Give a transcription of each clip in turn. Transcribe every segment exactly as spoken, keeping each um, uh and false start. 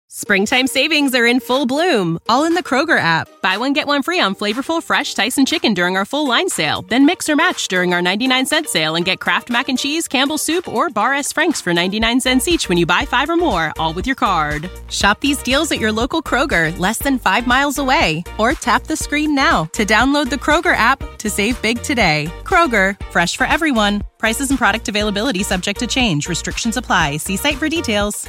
Springtime savings are in full bloom, all in the Kroger app. Buy one, get one free on flavorful, fresh Tyson chicken during our full line sale. Then mix or match during our ninety-nine cent sale and get Kraft Mac and Cheese, Campbell's Soup, or Bar S. Frank's for ninety-nine cents each when you buy five or more, all with your card. Shop these deals at your local Kroger, less than five miles away. Or tap the screen now to download the Kroger app to save big today. Kroger, fresh for everyone. Prices and product availability subject to change. Restrictions apply. See site for details.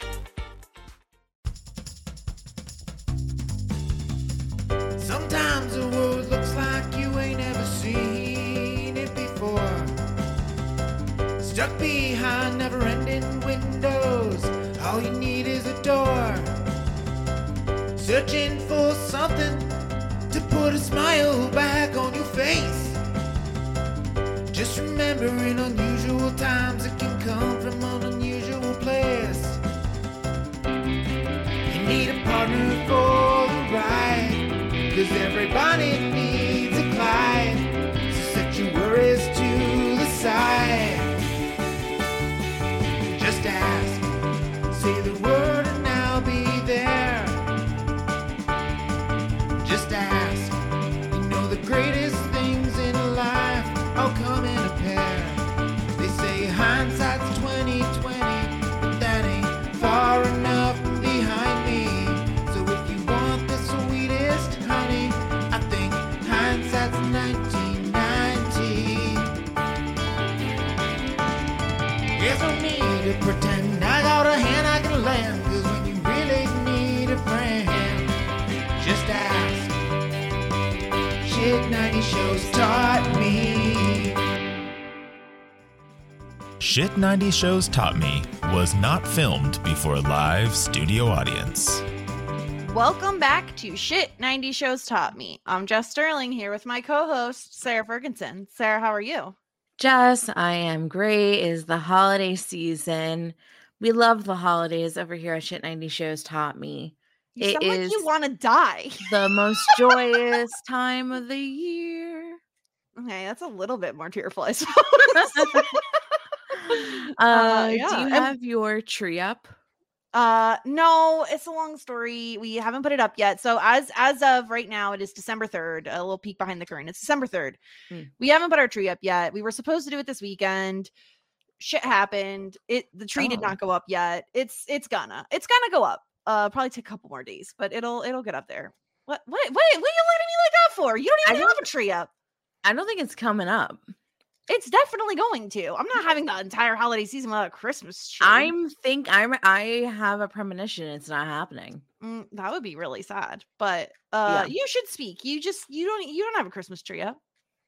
Sometimes the world looks like you ain't ever seen it before. Stuck behind never-ending windows, all you need is a door. Searching for something to put a smile back on your face. Just remember, in unusual times it can come from an unusual place. You need a partner for the ride, 'cause everybody needs a Clyde. So set your worries to the side. Just ask, say the word and I'll be there. Just ask, you know the greatest things in life all come in a pair. They say hindsight's twenty twenty, but that ain't far enough behind me. So if you want the sweetest honey, I think hindsight's nineteen ninety. There's no need to pretend I got a hand I can lend, 'cause when you really need a friend, just ask. Shit ninety shows taught me. Shit ninety Shows Taught Me was not filmed before a live studio audience. Welcome back to Shit ninety Shows Taught Me. I'm Jess Sterling here with my co-host, Sarah Ferguson. Sarah, how are you? Jess, I am great. It is the holiday season. We love the holidays over here at Shit ninety Shows Taught Me. You It sound like is you want to die. the most joyous time of the year. Okay, that's a little bit more tearful, I suppose. uh, Uh, Do yeah. you And- have your tree up? Uh, no, it's a long story. We haven't put it up yet. So as as of right now, it is December third. A little peek behind the curtain. It's December third. Mm. We haven't put our tree up yet. We were supposed to do it this weekend. Shit happened. It the tree did Oh. not go up yet. It's it's gonna it's gonna go up. Uh, probably take a couple more days, but it'll it'll get up there. What what what what are you looking at me like that for? You don't I even don't- have a tree up. I don't think it's coming up. It's definitely going to. I'm not having the entire holiday season without a Christmas tree. I'm think I'm I have a premonition it's not happening. Mm, that would be really sad. But uh, Yeah. you should speak. You just you don't you don't have a Christmas tree up.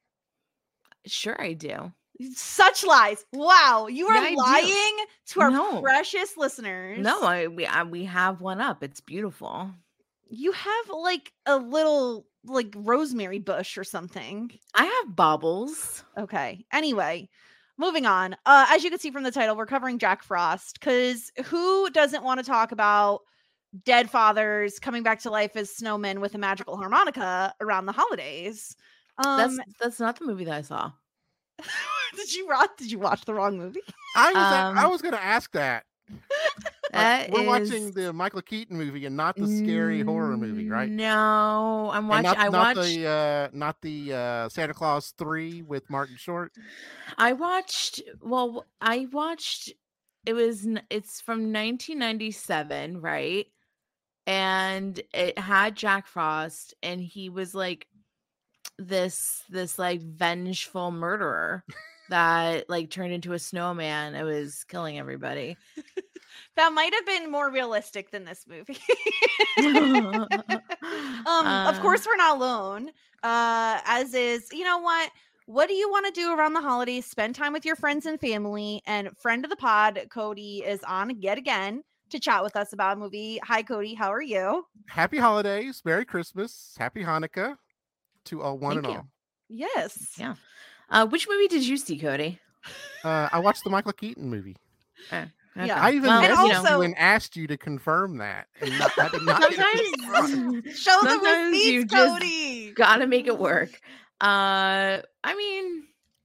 Sure, I do. Such lies. Wow, you are Yeah, I do. lying to our No. precious listeners. No, I we I, we have one up. It's beautiful. You have like a little like rosemary bush or something. I have baubles. Okay. Anyway, moving on. Uh, as you can see from the title, we're covering Jack Frost because who doesn't want to talk about dead fathers coming back to life as snowmen with a magical harmonica around the holidays? Um, That's that's not the movie that I saw. did you watch? Did you watch the wrong movie? I was I Um, was going to ask that. Like, That we're is- watching the Michael Keaton movie and not the scary horror movie, right? No, I'm And watching. not, I not watched. the uh, not the uh, Santa Claus three with Martin Short. I watched. Well, I watched. It was. n- It's from nineteen ninety-seven, right? And it had Jack Frost, and he was like this this like vengeful murderer that like turned into a snowman. It was killing everybody. That might have been more realistic than this movie. um, of Uh, course, we're not alone. Uh, as is, you know what? What do you want to do around the holidays? Spend time with your friends and family. And friend of the pod, Cody, is on yet again to chat with us about a movie. Hi, Cody. How are you? Happy holidays, Merry Christmas, Happy Hanukkah to all one Thank and you. all. Yes. Yeah. Uh, which movie did you see, Cody? Uh, I watched the Michael Keaton movie. Uh, Yeah. I even Well, And messaged also- you and asked you to confirm that. And not, I did not get it. Sometimes Show the Sometimes you receipts, just Cody. gotta make it work. Uh, I mean,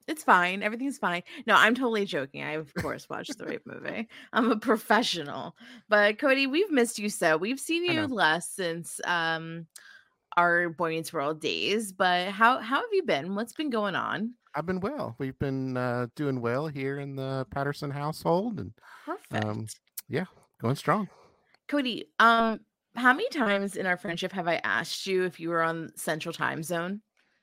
It's fine. Everything's fine. No, I'm totally joking. I, of course, watched the Rape movie. I'm a professional. But Cody, we've missed you so. We've seen I you know. less since um our Boy Meets World days. But how how have you been? What's been going on? I've been well. We've been uh, doing well here in the Patterson household, and Perfect. um, yeah, going strong. Cody, um, how many times in our friendship have I asked you if you were on Central Time Zone?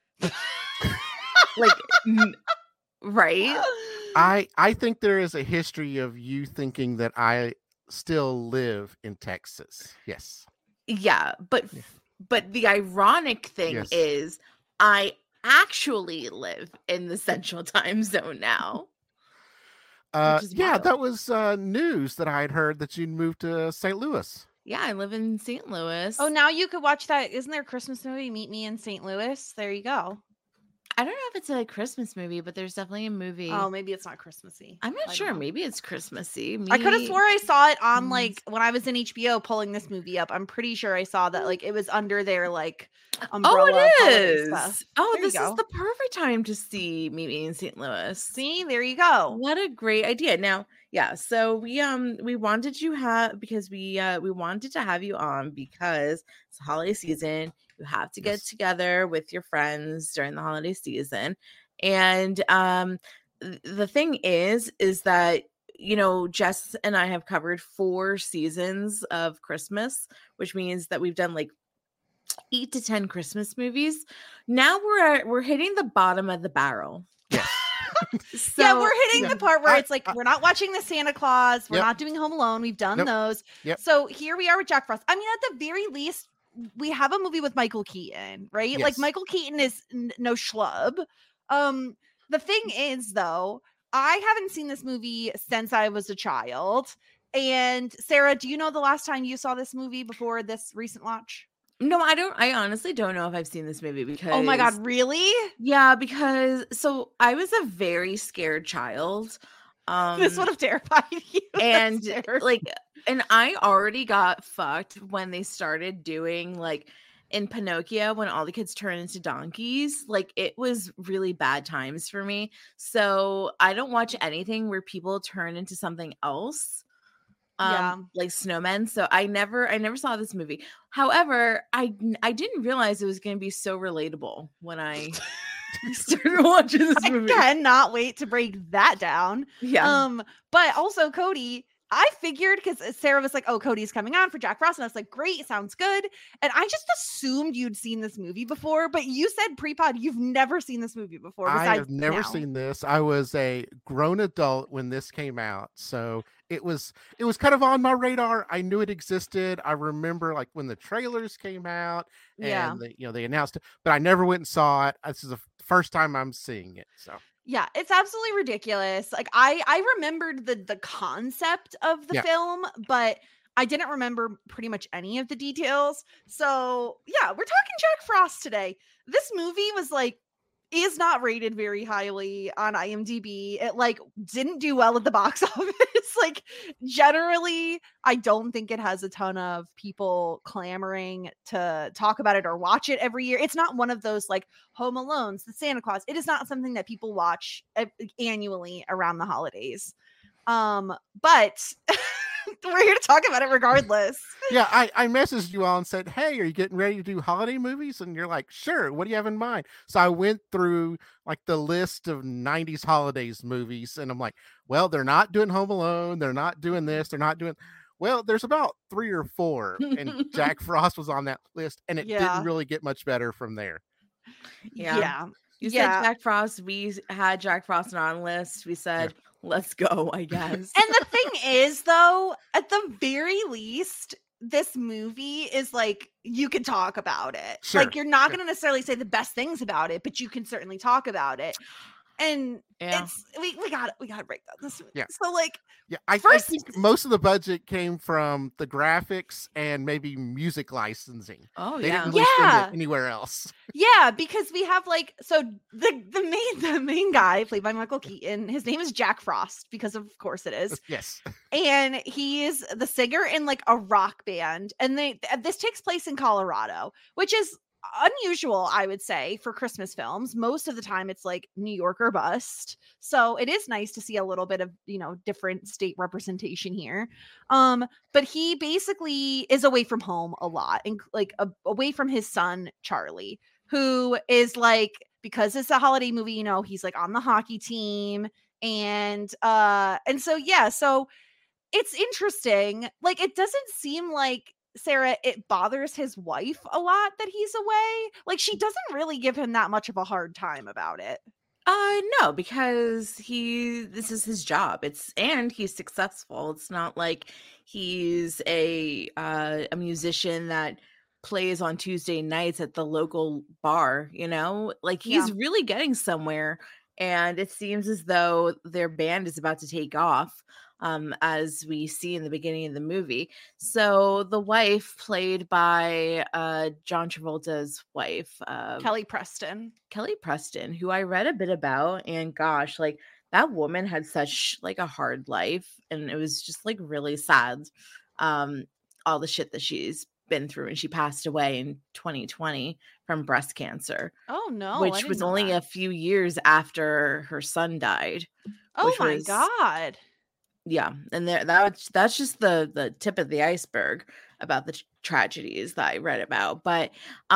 Like, n- right? I I think there is a history of you thinking that I still live in Texas. Yes. Yeah, but Yeah. but the ironic thing Yes. is I actually live in the Central Time Zone now. Uh, is yeah, wild. that was uh, news that I had heard that you'd moved to Saint Louis. Yeah, I live in Saint Louis. Oh, now you could watch that. Isn't there a Christmas movie, Meet Me in Saint Louis? There you go. I don't know if it's a Christmas movie, but there's definitely a movie. Oh, maybe it's not Christmassy. I'm I not don't sure. know. Maybe it's Christmassy. I could have Me- swore I saw it on Mm. like when I was in H B O pulling this movie up. I'm pretty sure I saw that like it was under their like Oh, umbrella it holiday is. stuff. Oh, There you this is go. the perfect time to see Meet Me in Saint Louis. See, there you go. What a great idea. Now, yeah, so we um we wanted you have because we uh we wanted to have you on because it's the holiday season. You have to get Yes. together with your friends during the holiday season. And um th- the thing is is that you know Jess and I have covered four seasons of Christmas, which means that we've done like eight to ten Christmas movies. Now we're at, we're hitting the bottom of the barrel. Yes. So, yeah, we're hitting yeah, the part where I- it's like I- we're not watching the Santa Claus, we're Yep. not doing Home Alone, we've done Nope. those. Yep. So here we are with Jack Frost. I mean, at the very least, we have a movie with Michael Keaton, right? Like Yes. Michael Keaton is n- no schlub. Um, the thing is, though, I haven't seen this movie since I was a child. And Sarah, do you know the last time you saw this movie before this recent watch? no, I don't. I honestly don't know if I've seen this movie because. Oh my god, really? Yeah, because so I was a very scared child. Um, This would have terrified you. and Sarah. like, and I already got fucked when they started doing like in Pinocchio when all the kids turn into donkeys. Like it was really bad times for me. So I don't watch anything where people turn into something else. Um, Yeah. like snowmen. So I never, I never saw this movie. However, I I didn't realize it was going to be so relatable when I started watching this I movie. cannot wait to break that down. Yeah. Um, but also Cody, I figured because Sarah was like, "Oh, Cody's coming on for Jack Frost," and I was like, "Great, sounds good." And I just assumed you'd seen this movie before, but you said pre-pod you've never seen this movie before. I Besides have never now. seen this. I was a grown adult when this came out, so it was it was kind of on my radar. I knew it existed. I remember like when the trailers came out and Yeah. they, you know they announced it, but I never went and saw it. This is the first time I'm seeing it. So Yeah, it's absolutely ridiculous. Like I I remembered the the concept of the Yeah. film, but I didn't remember pretty much any of the details. So, yeah, we're talking Jack Frost today. This movie was like is not rated very highly on IMDb. It like didn't do well at the box office. Like generally, I don't think it has a ton of people clamoring to talk about it or watch it every year. It's not one of those like Home Alones, the Santa Claus. It is not something that people watch uh, annually around the holidays. Um, but we're here to talk about it regardless. yeah, I, I messaged you all and said, "Hey, are you getting ready to do holiday movies?" And you're like, "Sure. What do you have in mind?" So I went through like the list of nineties holidays movies, and I'm like, "Well, they're not doing Home Alone. They're not doing this. They're not doing." Well, there's about three or four, and Jack Frost was on that list, and it Yeah. didn't really get much better from there. Yeah. Yeah. You Yeah. said Jack Frost. We had Jack Frost on our list. We said, let's go, I guess. And the thing is, though, at the very least, this movie is like you can talk about it. Sure, Like you're not sure. going to necessarily say the best things about it, but you can certainly talk about it. And Yeah. it's we we got we got to break down this movie. Yeah. So like Yeah, I, I First- think most of the budget came from the graphics and maybe music licensing. oh, They yeah. didn't really Yeah. spend it anywhere else. yeah, because we have like so the the main the main guy played by Michael Keaton. His name is Jack Frost because of course it is. Yes. And he's the singer in like a rock band, and they th- this takes place in Colorado, which is unusual, I would say, for Christmas films. Most of the time it's like New York or bust. So it is nice to see a little bit of, you know, different state representation here. Um, but he basically is away from home a lot, and like a, away from his son, Charlie, who is like, because it's a holiday movie, you know, he's like on the hockey team. And uh, and so yeah, so it's interesting. Like, it doesn't seem like, Sarah, it bothers his wife a lot that he's away. Like, she doesn't really give him that much of a hard time about it. Uh no, because he this is his job. It's and he's successful. It's not like he's a uh a musician that plays on Tuesday nights at the local bar, you know? Like, he's Yeah. really getting somewhere, and it seems as though their band is about to take off. Um, as we see in the beginning of the movie. So the wife, played by uh, John Travolta's wife, uh, Kelly Preston. Kelly Preston, who I read a bit about, and gosh, like, that woman had such like a hard life, and it was just like really sad. Um, all the shit that she's been through, and she passed away in twenty twenty from breast cancer, Oh no, I which didn't was know only that. a few years after her son died. Oh which my was- god. Yeah, and there that was, that's just the the tip of the iceberg about the t- tragedies that I read about. But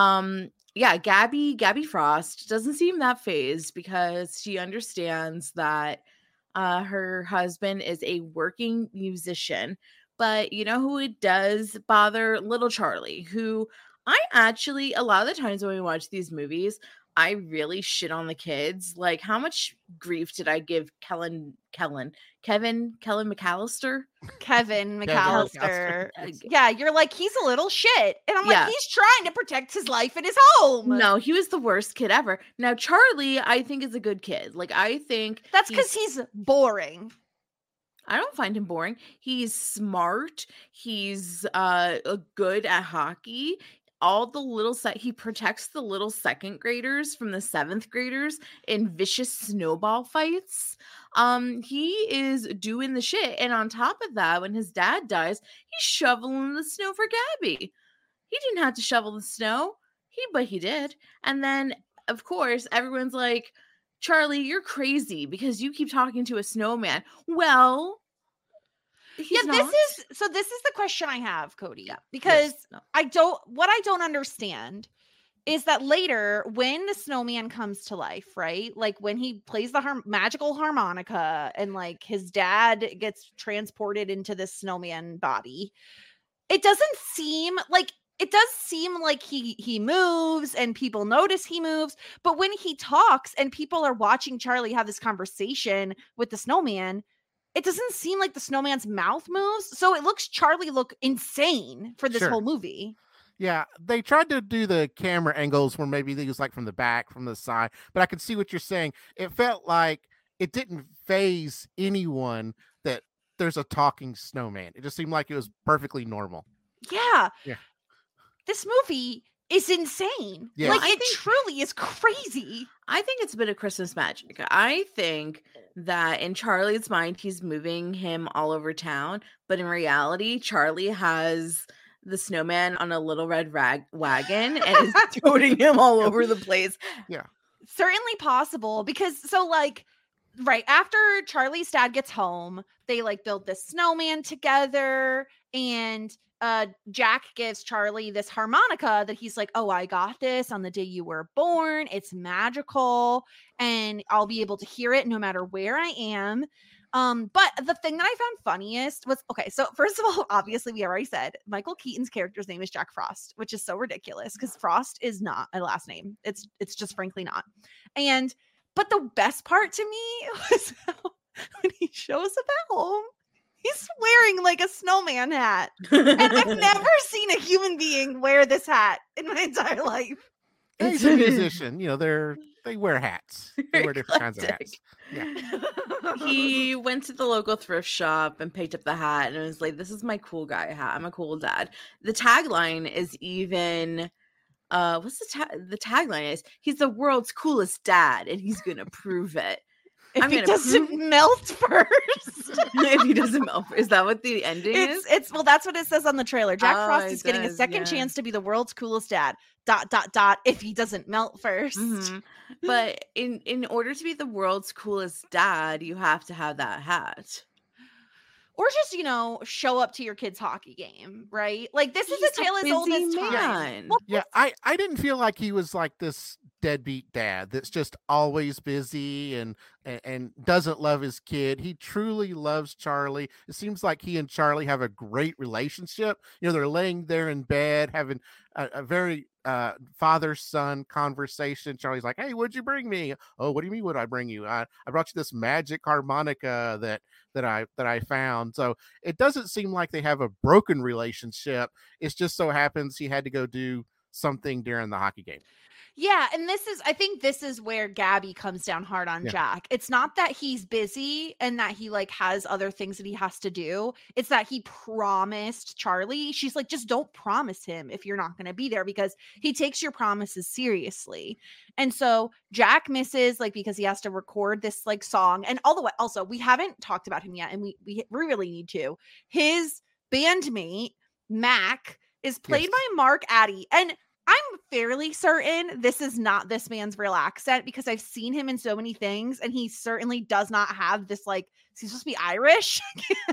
um yeah, Gabby Gabby Frost doesn't seem that phased, because she understands that uh her husband is a working musician. But you know who it does bother? Little Charlie, who I actually, a lot of the times when we watch these movies, I really shit on the kids. Like, how much grief did I give Kellen Kellen Kevin Kellen McAllister? Kevin Kevin McAllister. McAllister. Yeah, you're like, he's a little shit. And I'm Yeah. like, he's trying to protect his life and his home. No, he was the worst kid ever. Now Charlie, I think, is a good kid. Like, I think That's because he's boring. I don't find him boring. He's smart. He's uh uh, good at hockey. All the little set he protects the little second graders from the seventh graders in vicious snowball fights. Um, he is doing the shit. And on top of that, when his dad dies, he's shoveling the snow for Gabby. He didn't have to shovel the snow. He but he did. And then, of course, everyone's like, Charlie, you're crazy because you keep talking to a snowman. Well, he's yeah, not. this is so this is the question I have, Cody. Yeah, Because yes, no. I don't what I don't understand is that later when the snowman comes to life, right? Like when he plays the har- magical harmonica and like his dad gets transported into this snowman body, it doesn't seem like it does seem like he he moves and people notice he moves, but when he talks and people are watching Charlie have this conversation with the snowman, it doesn't seem like the snowman's mouth moves. So it looks Charlie look insane for this Sure. whole movie. Yeah, they tried to do the camera angles where maybe they was like from the back, from the side, but I could see what you're saying. It felt like it didn't phase anyone that there's a talking snowman. It just seemed like it was perfectly normal. Yeah. Yeah. This movie is insane. Yeah. Like I it think- truly is crazy. I think it's a bit of Christmas magic. I think that in Charlie's mind, he's moving him all over town, but in reality, Charlie has the snowman on a little red rag wagon and is toting him all over the place. Certainly possible because so like right after Charlie's dad gets home, they like build this snowman together, and uh Jack gives Charlie this harmonica that he's like, "Oh, I got this on the day you were born. It's magical and I'll be able to hear it no matter where I am." Um, but the thing that I found funniest was okay. So first of all, obviously we already said Michael Keaton's character's name is Jack Frost, which is so ridiculous because Frost is not a last name. It's it's just frankly not. And but the best part to me was how when he shows up at home, he's wearing like a snowman hat, and I've never seen a human being wear this hat in my entire life. And he's a musician, you know, they're they wear hats. They wear different kinds of Eclectic. hats. Yeah. He went to the local thrift shop and picked up the hat and was like, "This is my cool guy hat. I'm a cool dad." The tagline is even uh what's the ta- the tagline is he's the world's coolest dad and he's gonna prove it. If I'm he gonna doesn't prove- melt first. if he doesn't melt, is that what the ending It's is? it's well, that's what it says on the trailer. Jack Oh, Frost it is getting a does, second yeah. chance to be the world's coolest dad. Dot dot dot. If he doesn't melt first. Mhm. But in in order to be the world's coolest dad, you have to have that hat. Or just, you know, show up to your kid's hockey game, right? Like this He's is a a tale as old busy as time. man. Well, Yeah, I, I didn't feel like he was like this deadbeat dad that's just always busy and, and and doesn't love his kid. He truly loves Charlie. It seems like he and Charlie have a great relationship. You know, they're laying there in bed having a, a very uh father-son conversation. Charlie's like, "Hey, what'd you bring me?" "Oh, what do you mean, what'd I bring you? I, I brought you this magic harmonica that that I that I found." So it doesn't seem like they have a broken relationship. It just so happens he had to go do something during the hockey game. yeah, and this is I think this is where Gabby comes down hard on Yeah. Jack. It's not that he's busy and that he like has other things that he has to do. It's that he promised Charlie. She's like, just don't promise him if you're not going to be there, because he takes your promises seriously. And so Jack misses, like, because he has to record this like song. And all the way, also, we haven't talked about him yet, and we we really need to. His bandmate Mac is played Yes. by Mark Addy, and I'm fairly certain this is not this man's real accent, because I've seen him in so many things, and he certainly does not have this like. Is he supposed to be Irish?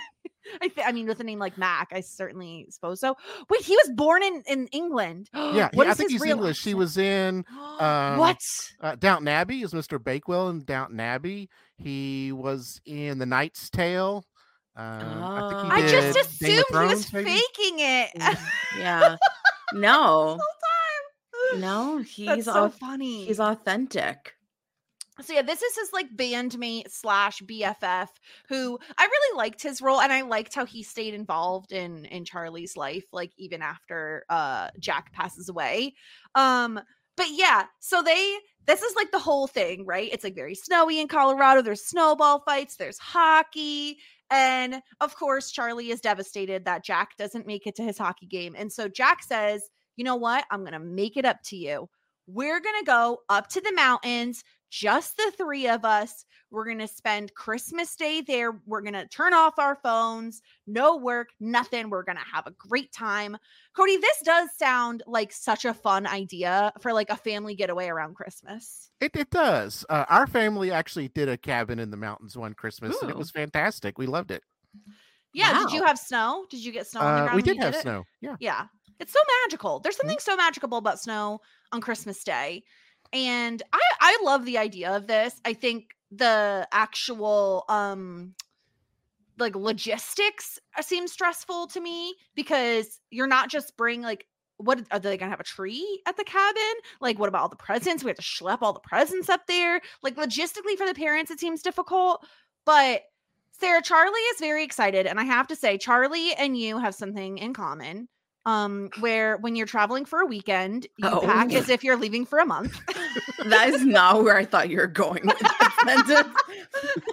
I, th- I mean, with a name like Mac, I certainly suppose so. Wait, he was born in in England. Yeah, he, What I is think his he's real English. He accent? was in um, what? uh, Downton Abbey as Mister Bakewell in Downton Abbey. He was in The Knight's Tale. Um, I think he Oh. I did just Game of assumed he was Thrones, maybe? faking it. Yeah. No. This whole time. No, he's That's so au- funny. he's authentic. So yeah, this is his like bandmate slash B F F, who I really liked his role, and I liked how he stayed involved in in Charlie's life, like even after uh Jack passes away. Um, but yeah, so they this is like the whole thing, right? It's like very snowy in Colorado. There's snowball fights, there's hockey, and of course, Charlie is devastated that Jack doesn't make it to his hockey game. And so Jack says, "You know what? I'm gonna make it up to you. We're gonna go up to the mountains, just the three of us. We're going to spend Christmas Day there. We're going to turn off our phones, no work, nothing. We're going to have a great time." Cody, this does sound like such a fun idea for like a family getaway around Christmas. It it does. Uh, our family actually did a cabin in the mountains one Christmas, and it Ooh. was fantastic. We loved it. Yeah. Did you Wow. have snow? Did you get snow on the Uh, ground? we when did you have it? snow. Yeah. Yeah. It's so magical. There's something so magical about snow on Christmas Day. And I I love the idea of this. I think the actual um like logistics seem stressful to me, because you're not just bring like, what are they gonna have a tree at the cabin? Like, what about all the presents? We have to schlep all the presents up there. Like, logistically for the parents, it seems difficult. But Sarah, Charlie is very excited, and I have to say, Charlie and you have something in common. Um, where when you're traveling for a weekend, you Oh. pack as if you're leaving for a month. That is not where I thought you were going with that sentence.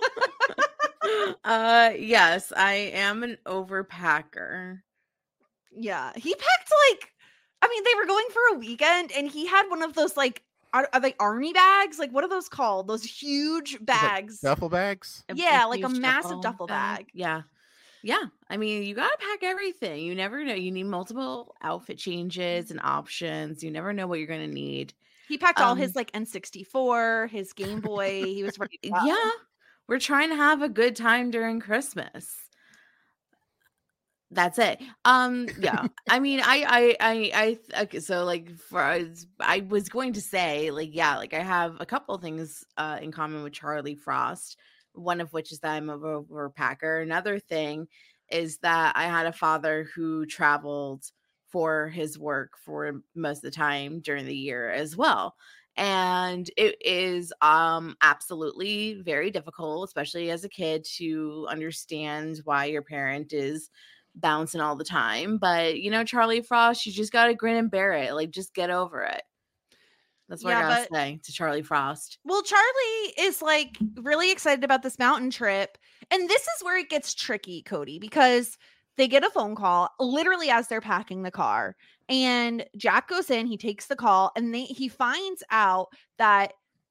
uh yes, I am an overpacker. Yeah, he packed like, I mean, they were going for a weekend, and he had one of those like, are, are they army bags? Like, what are those called? Those huge It was like bags. duffel bags. A- Yeah, like a huge massive duffel bag. Yeah. Yeah. I mean, you got to pack everything. You never know. You need multiple outfit changes and options. You never know what you're going to need. He packed all Um, his like N sixty-four, his Game Boy. He was ready. to go. Yeah. We're trying to have a good time during Christmas. That's it. Um, yeah. I mean, I, I, I, I, okay, so like for us, I was going to say, like, yeah, like I have a couple of things uh in common with Charlie Frost. One of which is that I'm a overpacker. Another thing is that I had a father who traveled for his work for most of the time during the year as well. And it is um absolutely very difficult, especially as a kid, to understand why your parent is bouncing all the time. But you know, Charlie Frost, you just gotta grin and bear it. Like, just get over it. That's what Yeah, I gotta but- say to Charlie Frost. Well, Charlie is like really excited about this mountain trip. And this is where it gets tricky, Cody, because they get a phone call literally as they're packing the car. And Jack goes in, he takes the call, and they he finds out that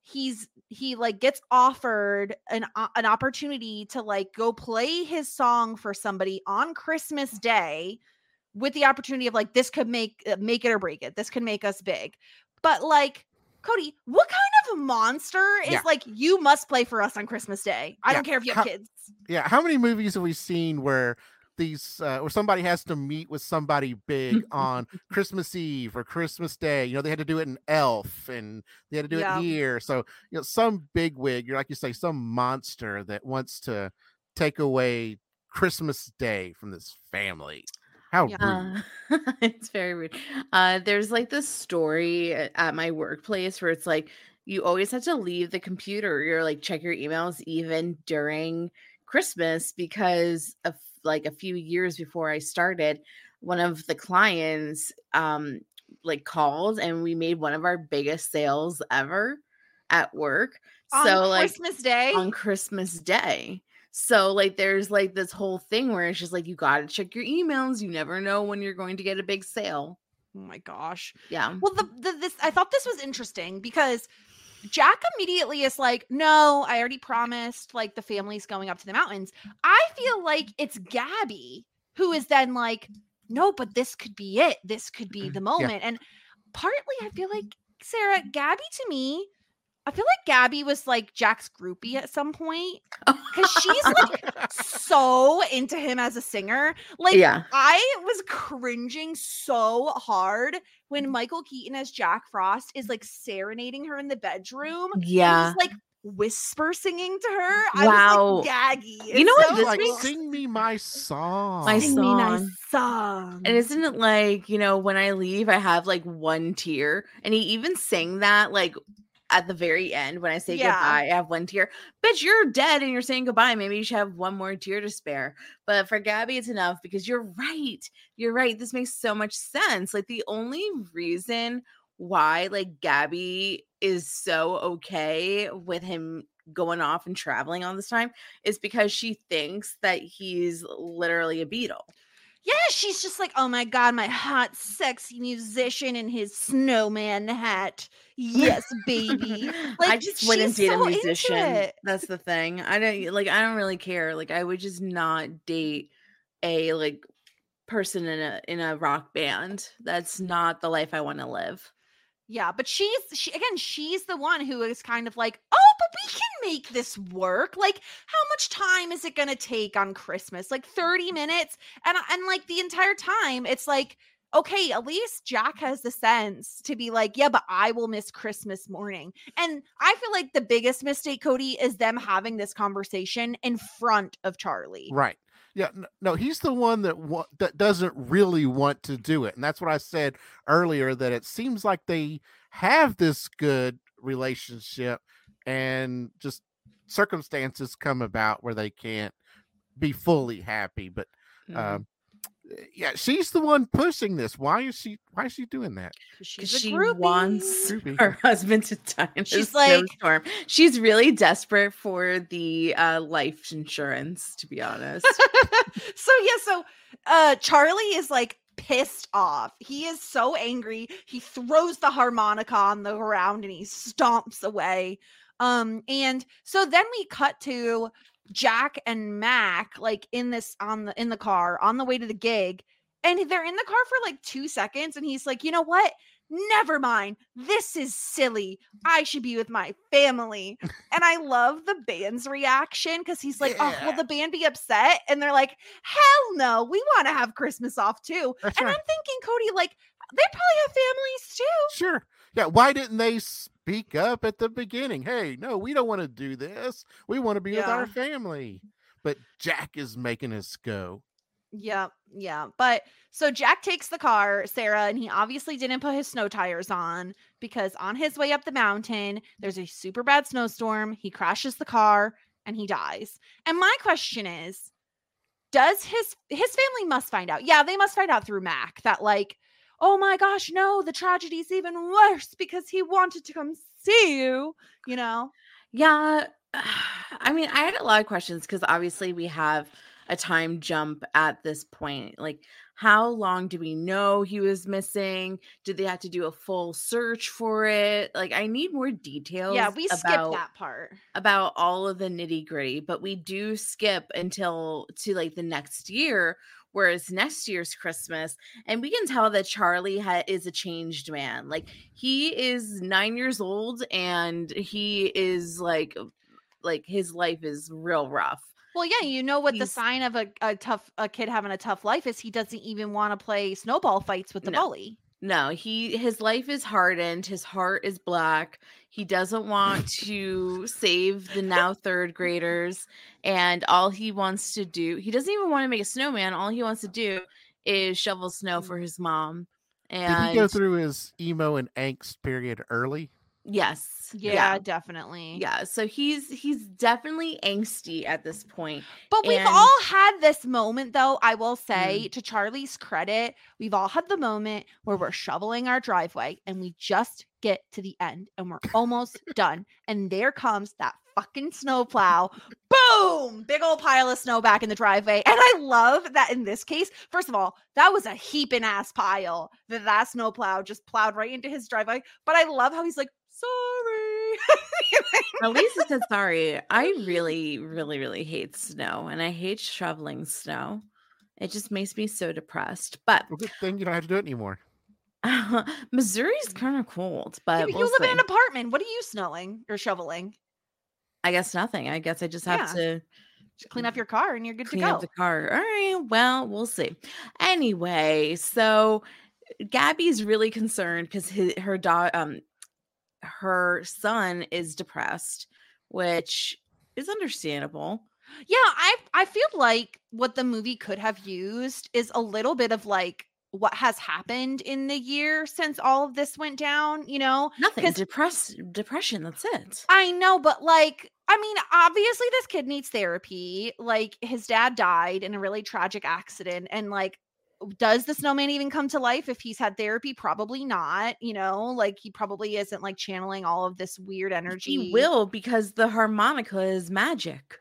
he's he like gets offered an uh, an opportunity to like go play his song for somebody on Christmas Day, with the opportunity of like, this could make uh, make it or break it. This could make us big. But like, Cody, what kind of monster is Yeah. like, you must play for us on Christmas Day? I Yeah. don't care if you have How- kids. Yeah, how many movies have we seen where these uh, where somebody has to meet with somebody big on Christmas Eve or Christmas Day? You know, they had to do it in Elf, and they had to do Yeah. it here. So, you know, some big wig, you're like you say, some monster that wants to take away Christmas Day from this family. How Yeah. rude. Uh, it's very rude. Uh, there's like this story at at my workplace where it's like you always have to leave the computer or like check your emails even during Christmas, because of like a few years before I started, one of the clients um like called and we made one of our biggest sales ever at work. On So like Christmas Day? on Christmas Day. So like there's like this whole thing where it's just like you got to check your emails. You never know when you're going to get a big sale. Oh my gosh. Yeah. Well, the, the this I thought this was interesting because Jack immediately is like, no, I already promised, like the family's going up to the mountains. I feel like it's Gabby who is then like, no, but this could be it. This could be the moment. And partly I feel like, Sarah, Gabby to me, I feel like Gabby was like Jack's groupie at some point, because she's like so into him as a singer. Like, Yeah. I was cringing so hard when Michael Keaton as Jack Frost is like serenading her in the bedroom. Yeah. And he's like whisper singing to her. I Wow. was like gaggy. You know It's what so this Like, makes- sing me my song. My Sing me my song. song. And isn't it like, you know, when I leave, I have like one tear. And he even sang that like at the very end when I say Yeah. goodbye, I have one tear. Bitch, you're dead and you're saying goodbye. Maybe you should have one more tear to spare. But for Gabby, it's enough, because you're right. You're right. This makes so much sense. Like the only reason why like Gabby is so okay with him going off and traveling all this time is because she thinks that he's literally a Beatle. Yeah, she's just like, oh my God, my hot, sexy musician in his snowman hat. Yes, baby. I Like, just wouldn't she's date so a into musician. it. That's the thing. I don't like I don't really care. Like I would just not date a like person in a in a rock band. That's not the life I want to live. Yeah, but she's she again, she's the one who is kind of like, oh, but we can make this work. Like, how much time is it gonna take on Christmas? Like thirty minutes. And and like the entire time, it's like, okay, at least Jack has the sense to be like, yeah, but I will miss Christmas morning. And I feel like the biggest mistake, Cody, is them having this conversation in front of Charlie. Right. Yeah, n- no, he's the one that wa- that doesn't really want to do it, and that's what I said earlier. That it seems like they have this good relationship, and just circumstances come about where they can't be fully happy. But Mhm. um, yeah, she's the one pushing this. Why is she? Why is she doing that? 'Cause 'Cause she's a she groupie. wants Groupie. her husband to die in She's a like- snowstorm. She's really desperate for the uh, life insurance, to be honest. So yeah, so uh Charlie is like pissed off. He is so angry. He throws the harmonica on the ground and he stomps away. Um and so then we cut to Jack and Mac like in this on the in the car on the way to the gig, and they're in the car for like two seconds and he's like, "You know what? Never mind. This is silly. I should be with my family." And I love the band's reaction because he's like, "Oh, will Yeah. the band be upset?" And they're like, "Hell no. We want to have Christmas off too." That's and right. I'm thinking, Cody, like, they probably have families too. Sure. Yeah. Why didn't they speak up at the beginning? Hey, no, we don't want to do this. We want to be with Yeah. our family. But Jack is making us go. Yeah, yeah. But so Jack takes the car, Sarah, and he obviously didn't put his snow tires on because on his way up the mountain, there's a super bad snowstorm. He crashes the car and he dies. And my question is, does his his family must find out? Yeah, they must find out through Mac that like, oh my gosh, no, the tragedy's even worse because he wanted to come see you, you know? Yeah. I mean, I had a lot of questions because obviously we have a time jump at this point. Like, how long do we know he was missing? Did they have to do a full search for it? Like, I need more details. Yeah, we skipped about, that part. about all of the nitty gritty, but we do skip until to like the next year, whereas next year's Christmas, and we can tell that Charlie ha- is a changed man. Like, he is nine years old and he is like, like his life is real rough. Well, yeah, you know what the He's- sign of a, a tough a kid having a tough life is? He doesn't even want to play snowball fights with the No. bully. No, he his life is hardened. His heart is black. He doesn't want to save the now third graders, and all he wants to do, he doesn't even want to make a snowman. All he wants to do is shovel snow for his mom. And Did he go through his emo and angst period early? yes, Yeah, definitely. yeah. So he's he's definitely angsty at this point. But we've And- all had this moment, though, I will say, to Charlie's credit, we've all had the moment where we're shoveling our driveway and we just get to the end and we're almost done. And there comes that fucking snowplow. Boom! Big old pile of snow back in the driveway. And I love that in this case, first of all, that was a heaping ass pile that that snowplow just plowed right into his driveway. But I love how he's like, sorry. At least it said sorry. I really, really, really hate snow, and I hate shoveling snow. It just makes me so depressed. But Well, good thing you don't have to do it anymore. Missouri's kind of cold, Yeah, but but you we'll live in see. an apartment. What are you snowing or shoveling? I guess nothing. I guess I just have Yeah. to Just clean up your car and you're good clean to go. up the car. All right. Well, we'll see. Anyway, so Gabby's really concerned because her dog, um, her son is depressed, which is understandable. Yeah, I I feel like what the movie could have used is a little bit of like what has happened in the year since all of this went down, you know? Nothing. 'Cause- Depress depression. That's it. I know, but like, I mean, obviously this kid needs therapy. Like his dad died in a really tragic accident and like does the snowman even come to life if he's had therapy? Probably not, you know, like he probably isn't like channeling all of this weird energy. He will, because the harmonica is magic.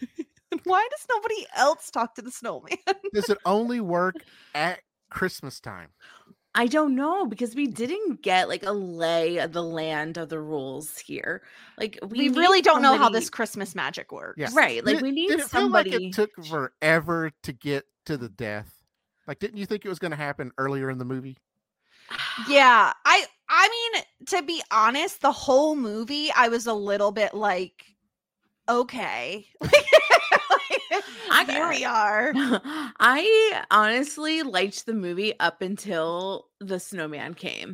Why does nobody else talk to the snowman? Does it only work at Christmas time? I don't know, because we didn't get like a lay of the land of the rules here. Like we, We, need really don't know how somebody- this Christmas magic works. Yeah. Right. Like Did it- we need did it somebody. feel like it took forever to get to the death? Like, didn't you think it was going to happen earlier in the movie? Yeah, I I mean, to be honest, the whole movie I was a little bit like, okay. I Here got we it. are. I honestly liked the movie up until the snowman came.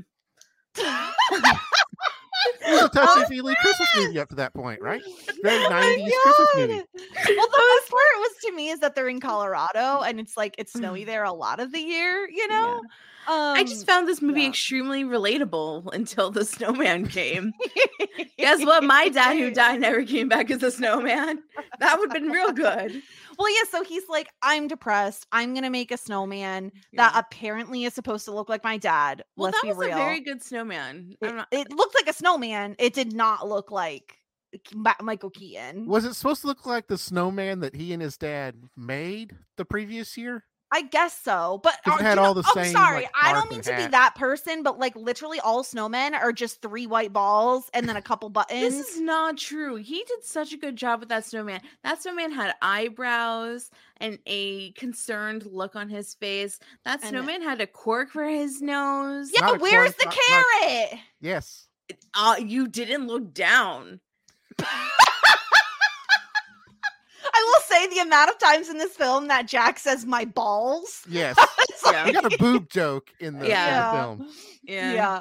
It was a touchy-feely Christmas movie up to that point, right? Very Oh my nineties Christmas movie. God. Well, the best part was to me is that they're in Colorado and it's like it's snowy there a lot of the year, you know? Um, I just found this movie yeah. extremely relatable until the snowman came. Guess what? My dad, who died, never came back as a snowman. That would have been real good. Well, yeah, so he's like, I'm depressed. I'm gonna make a snowman that Yeah. apparently is supposed to look like my dad. Well, Let's that be was real. a very good snowman. it, I'm not- it looked like a snowman. It did not look like Ma- Michael Keaton. Was it supposed to look like the snowman that he and his dad made the previous year? I guess so, but 'Cause it uh, had do you all know- the I'm same, sorry, like, I mark don't mean and to be hat. that person, but like literally all snowmen are just three white balls and then a couple buttons. This is not true. He did such a good job with that snowman. That snowman had eyebrows and a concerned look on his face. That And- snowman had a cork for his nose. yeah, Not a where's cork, the not- not- carrot? Yes. Uh, you didn't look down. I will say the amount of times in this film that Jack says my balls. Yes. It's like- Yeah. We got a boob joke in the, Yeah. in the film. Yeah. yeah.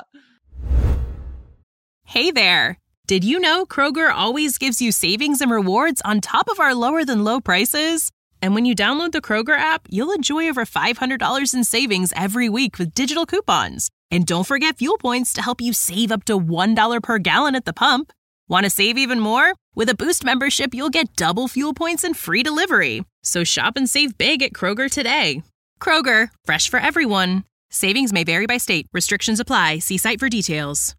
Hey there! Did you know Kroger always gives you savings and rewards on top of our lower than low prices? And when you download the Kroger app, you'll enjoy over five hundred dollars in savings every week with digital coupons. And don't forget fuel points to help you save up to one dollar per gallon at the pump. Want to save even more? With a Boost membership, you'll get double fuel points and free delivery. So shop and save big at Kroger today. Kroger, fresh for everyone. Savings may vary by state. Restrictions apply. See site for details.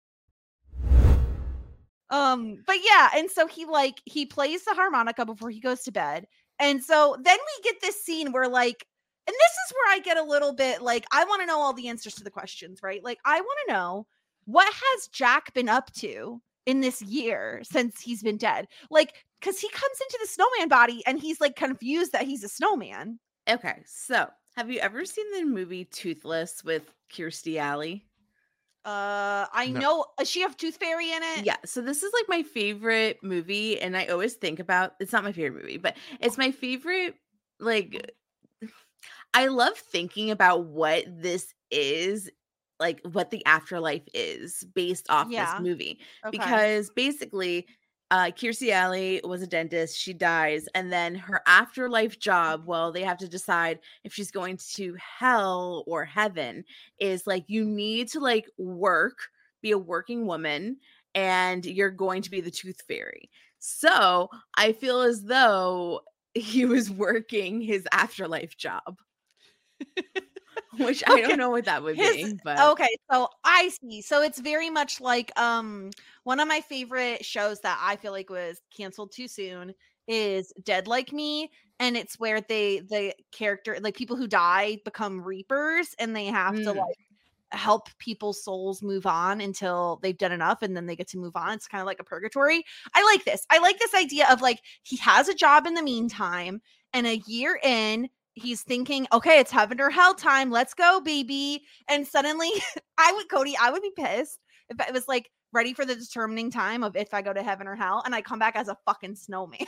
Um, but yeah, and so he like he plays the harmonica before he goes to bed. And so then we get this scene where like and this is where I get a little bit like, I want to know all the answers to the questions, right? Like, I want to know, what has Jack been up to in this year since he's been dead? Like, because he comes into the snowman body and he's like confused that he's a snowman. Okay, so have you ever seen the movie Toothless with Kirstie Alley? Uh, I No. know. Does she have Tooth Fairy in it? Yeah, so this is like my favorite movie, and I always think about, it's not my favorite movie, but it's my favorite, like, I love thinking about what this is, like what the afterlife is based off Yeah. this movie. Okay. Because basically, uh, Kirstie Alley was a dentist. She dies, and then her afterlife job, well, they have to decide if she's going to hell or heaven, is like, you need to like work, be a working woman, and you're going to be the tooth fairy. So I feel as though he was working his afterlife job. Which I Okay. don't know what that would His- be, but Okay, so I see. So it's very much like um one of my favorite shows that I feel like was canceled too soon is Dead Like Me, and it's where they the character like people who die become reapers and they have to Mm. like help people's souls move on until they've done enough and then they get to move on. It's kind of like a purgatory. I like this. I like this idea of like he has a job in the meantime, and a year in he's thinking, okay, it's heaven or hell time. Let's go, baby. And suddenly I would, Cody, I would be pissed if it was like ready for the determining time of if I go to heaven or hell and I come back as a fucking snowman.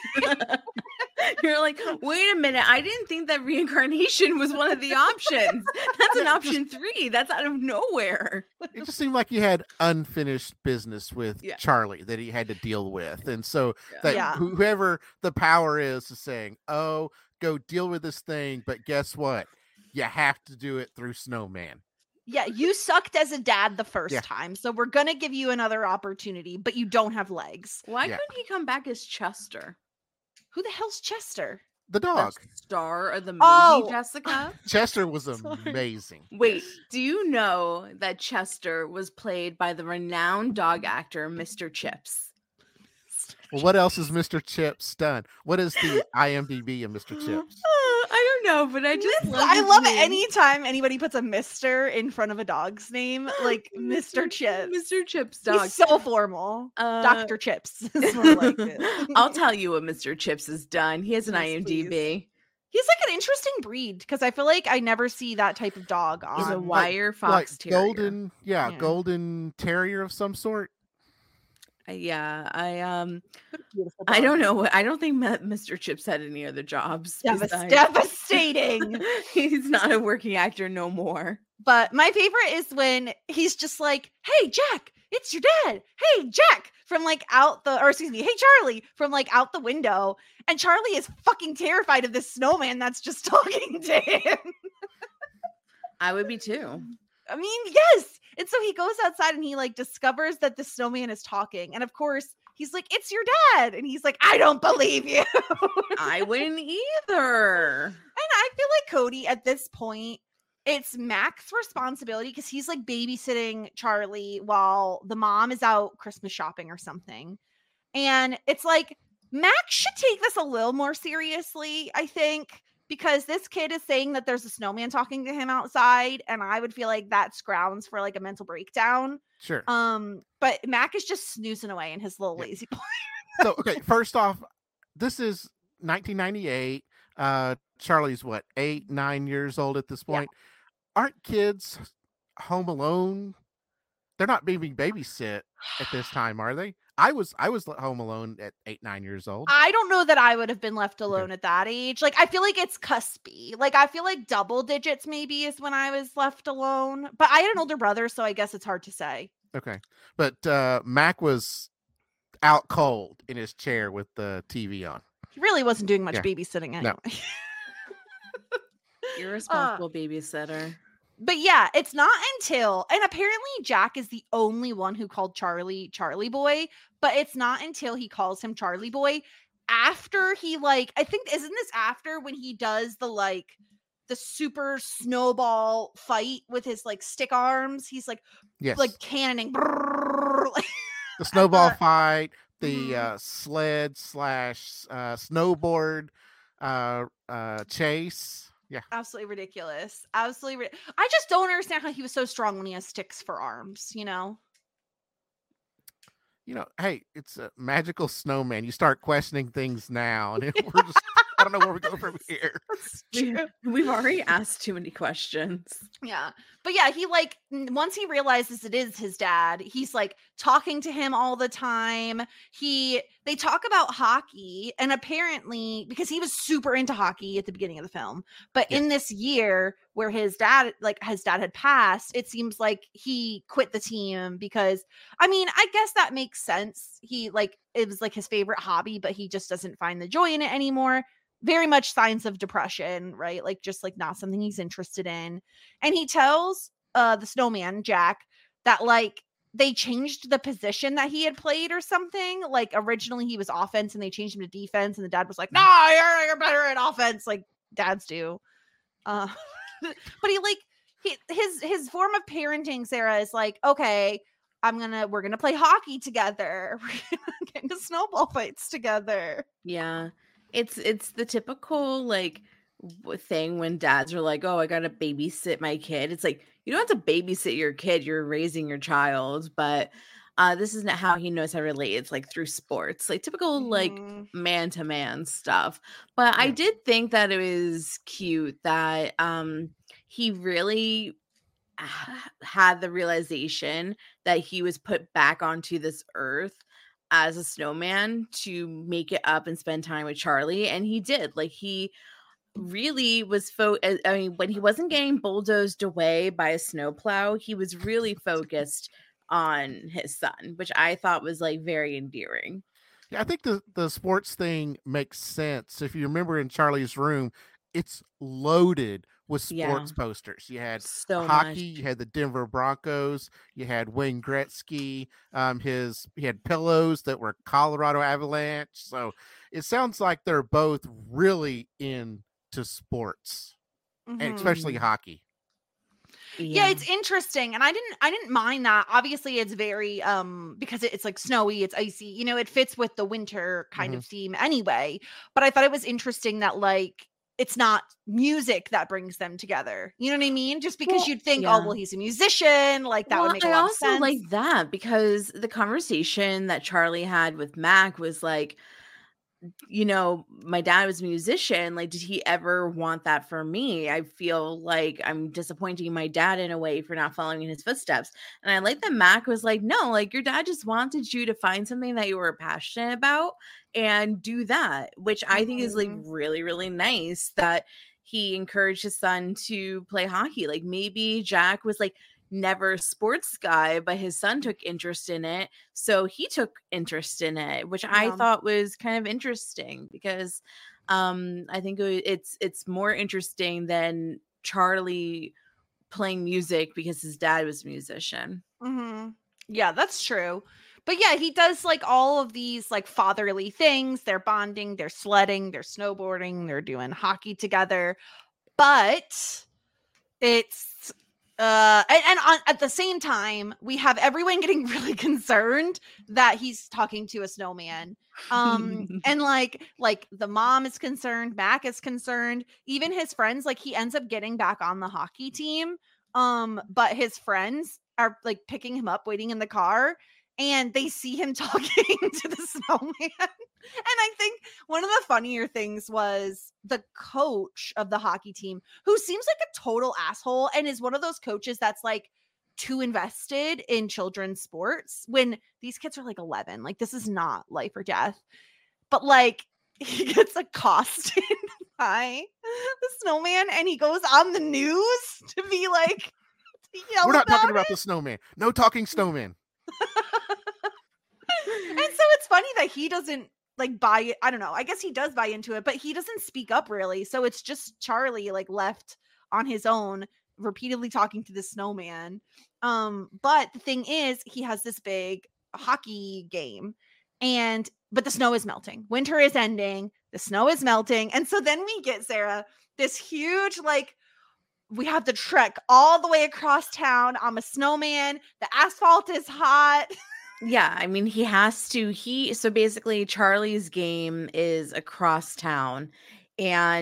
you're like, wait a minute, I didn't think that reincarnation was one of the options. That's an option three. That's out of nowhere. It just seemed like he had unfinished business with Yeah. Charlie that he had to deal with. And so Yeah. that Yeah. who- whoever the power is is saying, oh, go deal with this thing. But guess what? You have to do it through Snowman. Yeah, you sucked as a dad the first Yeah. time. So we're going to give you another opportunity, but you don't have legs. Why Yeah. couldn't he come back as Chester? Who the hell's Chester? The The dog. star of the movie, Oh. Jessica? Chester was Sorry. amazing. Wait, do you know that Chester was played by the renowned dog actor Mister Chips? Well, what else has Mister Chips done? What is the I M D B of Mister Chips? Uh, I don't know, but I just love I his love it name. anytime anybody puts a Mister in front of a dog's name, like Mister Chips. Mister Chips dog. He's so formal. Uh, Doctor Chips is more like it. I'll tell you what Mister Chips has done. He has an Yes, I M D B. He's like an interesting breed because I feel like I never see that type of dog He's a on. wire fox Like terrier. golden, yeah, Yeah. golden terrier of some sort. Uh, Yeah, I um, Beautiful I dog. don't know. what- I don't think Ma- Mister Chips had any other jobs. Devas- besides- devastating. He's not a working actor no more. But my favorite is when he's just like, "Hey, Jack, it's your dad. Hey, Jack," from like out the, or excuse me, "Hey, Charlie," from like out the window, and Charlie is fucking terrified of this snowman that's just talking to him. I would be too. I mean, yes. And so he goes outside and he like discovers that the snowman is talking, and of course he's like, "It's your dad," and he's like, "I don't believe you." I wouldn't either. And I feel like Cody at this point, it's Mac's responsibility because he's like babysitting Charlie while the mom is out Christmas shopping or something. And it's like Mac should take this a little more seriously, I think, because this kid is saying that there's a snowman talking to him outside, and I would feel like that's grounds for like a mental breakdown. Sure. Um, but Mac is just snoozing away in his little Yeah. lazy boy. So, okay, first off, this is nineteen ninety-eight. Uh, Charlie's what, eight, nine years old at this Yeah. point. Aren't kids home alone? They're not being babysit at this time, are they? I was I was home alone at eight, nine years old. I don't know that I would have been left alone at that age. Like, I feel like it's cuspy. Like, I feel like double digits maybe is when I was left alone. But I had an older brother, so I guess it's hard to say. Okay. But uh, Mac was out cold in his chair with the T V on. He really wasn't doing much Yeah. babysitting anyway. No. Irresponsible babysitter. But yeah, it's not until, and apparently Jack is the only one who called Charlie Charlie Boy, but it's not until he calls him Charlie Boy after he like, I think, isn't this after when he does the like the super snowball fight with his like stick arms? He's like Yes. like cannoning. brrrr, like- the snowball the- fight, the Mhm. uh, sled slash uh, snowboard uh, uh, chase. Yeah. Absolutely ridiculous. Absolutely. Ri- I just don't understand how he was so strong when he has sticks for arms, you know? You know, hey, it's a magical snowman. You start questioning things now, and we're just, I don't know where we go from here. That's We, true. we've already asked too many questions. Yeah. But yeah, he like n- once he realizes it is his dad, he's like talking to him all the time. He they talk about hockey, and apparently because he was super into hockey at the beginning of the film, but in this year where his dad like his dad had passed, it seems like he quit the team because I mean, I guess that makes sense. He like it was like his favorite hobby, but he just doesn't find the joy in it anymore. Very much signs of depression, right? Like just like not something he's interested in. And he tells uh the snowman, Jack, that like they changed the position that he had played or something. Like originally he was offense and they changed him to defense, and the dad was like, "No, you're, you're better at offense," like dads do. Uh but he like he, his his form of parenting, Sarah, is like, okay, I'm gonna we're gonna play hockey together. We're gonna get into snowball fights together. Yeah. It's it's the typical like w- thing when dads are like, "Oh, I got to babysit my kid." It's like, you don't have to babysit your kid, you're raising your child, but uh this isn't how he knows how to relate. It's like through sports. Like typical like Mhm. man to man stuff. But I Yeah. did think that it was cute that um he really ha- had the realization that he was put back onto this earth as a snowman to make it up and spend time with Charlie, and he did. Like he really was fo- uh, I mean, when he wasn't getting bulldozed away by a snowplow, he was really focused on his son, which I thought was like very endearing. Yeah, I think the the sports thing makes sense. If you remember in Charlie's room, it's loaded with Yeah, sports posters. You had so hockey, much. you had the Denver Broncos, you had Wayne Gretzky. Um, his he had pillows that were Colorado Avalanche. So it sounds like they're both really into sports, and especially Mhm. hockey. Yeah, Yeah. it's interesting, and I didn't I didn't mind that. Obviously, it's very um because it- it's like snowy, it's icy. You know, it fits with the winter kind Mhm. of theme anyway. But I thought it was interesting that like it's not music that brings them together. You know what I mean? Just because Well, you'd think, oh yeah. well, he's a musician, like that would Well, make a I lot of also like sense. that because the conversation that Charlie had with Mac was like, you know, my dad was a musician. Like, did he ever want that for me? I feel like I'm disappointing my dad in a way for not following in his footsteps. And I like that Mac was like, no, like your dad just wanted you to find something that you were passionate about and do that, which I think is like Mhm. really, really nice that he encouraged his son to play hockey. Like maybe Jack was like, never a sports guy, but his son took interest in it. So he took interest in it, which I Yeah. thought was kind of interesting because um I think it, wa- it's it's more interesting than Charlie playing music because his dad was a musician. hmm Yeah, that's true. But yeah, he does like all of these like fatherly things. They're bonding, they're sledding, they're snowboarding, they're doing hockey together. But it's uh and, and on, at the same time, we have everyone getting really concerned that he's talking to a snowman. Um and like like the mom is concerned, Mac is concerned, even his friends, like he ends up getting back on the hockey team. Um, but his friends are like picking him up, waiting in the car, and they see him talking to the snowman. And I think one of the funnier things was the coach of the hockey team, who seems like a total asshole and is one of those coaches that's like too invested in children's sports when these kids are like eleven. Like, this is not life or death. But like, he gets accosted by the snowman and he goes on the news to be like, to yell We're not about talking it. about the snowman. No talking snowman. And so it's funny that he doesn't like buy it. I don't know. I guess he does buy into it, but he doesn't speak up really. So it's just Charlie like left on his own, repeatedly talking to the snowman. Um, but the thing is, he has this big hockey game, and but the snow is melting. Winter is ending. The snow is melting, and so then we get Sarah this huge like. We have to trek all the way across town. I'm a snowman. The asphalt is hot. Yeah, I mean, he has to. He so basically, Charlie's game is across town, and